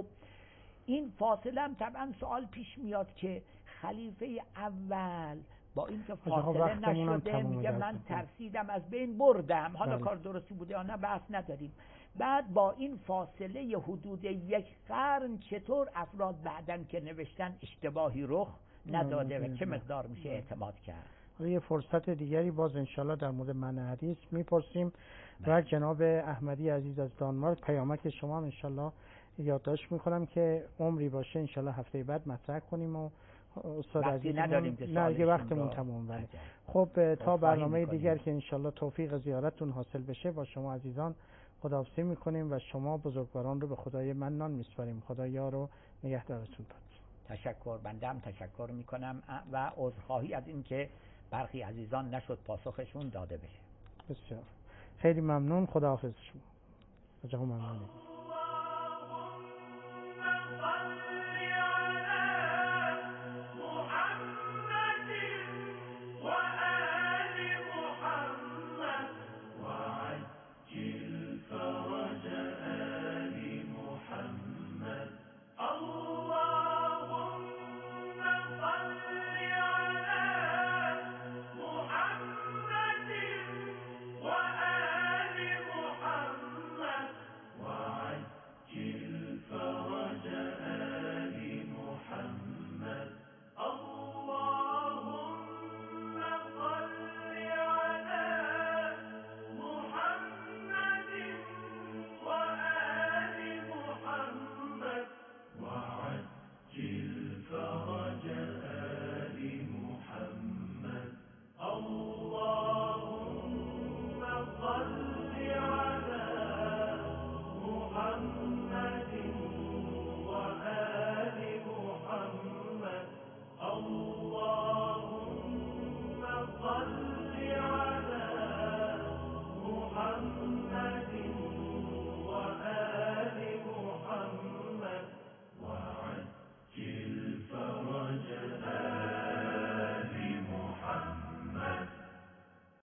این فاصله هم طبعا سوال پیش میاد که خلیفه اول با این که فاصله نشده میگه من ترسیدم از بین بردم، حالا بله. کار درستی بوده یا نه بحث نداریم. بعد با این فاصله حدود یک قرن چطور افراد بعدن که نوشتن اشتباهی رخ نداده و چه مقدار میشه اعتماد کرد؟ یه فرصت دیگری باز انشالله در مورد منع حدیث میپرسیم و جناب احمدی عزیز از دانمارک پیامک شما انشالله یادداشت میکنم که عمری باشه انشالله هفته بعد مطرح کنیم و استاد عزیز نه دیگه وقتمون تموم بله. خب تا برنامه دیگر که انشالله توفیق زیارتتون حاصل بشه با شما عزیزان خداحافظی میکنیم و شما بزرگواران رو به خدای منان میسپاریم. خدا یار و نگهدارتون باد. تشکر. بنده هم تشکر میکنم و عذرخواهی از این که برخی عزیزان نشد پاسخشون داده بشه. بسیار خیلی ممنون. خداحافظ شما. خدا ممنون.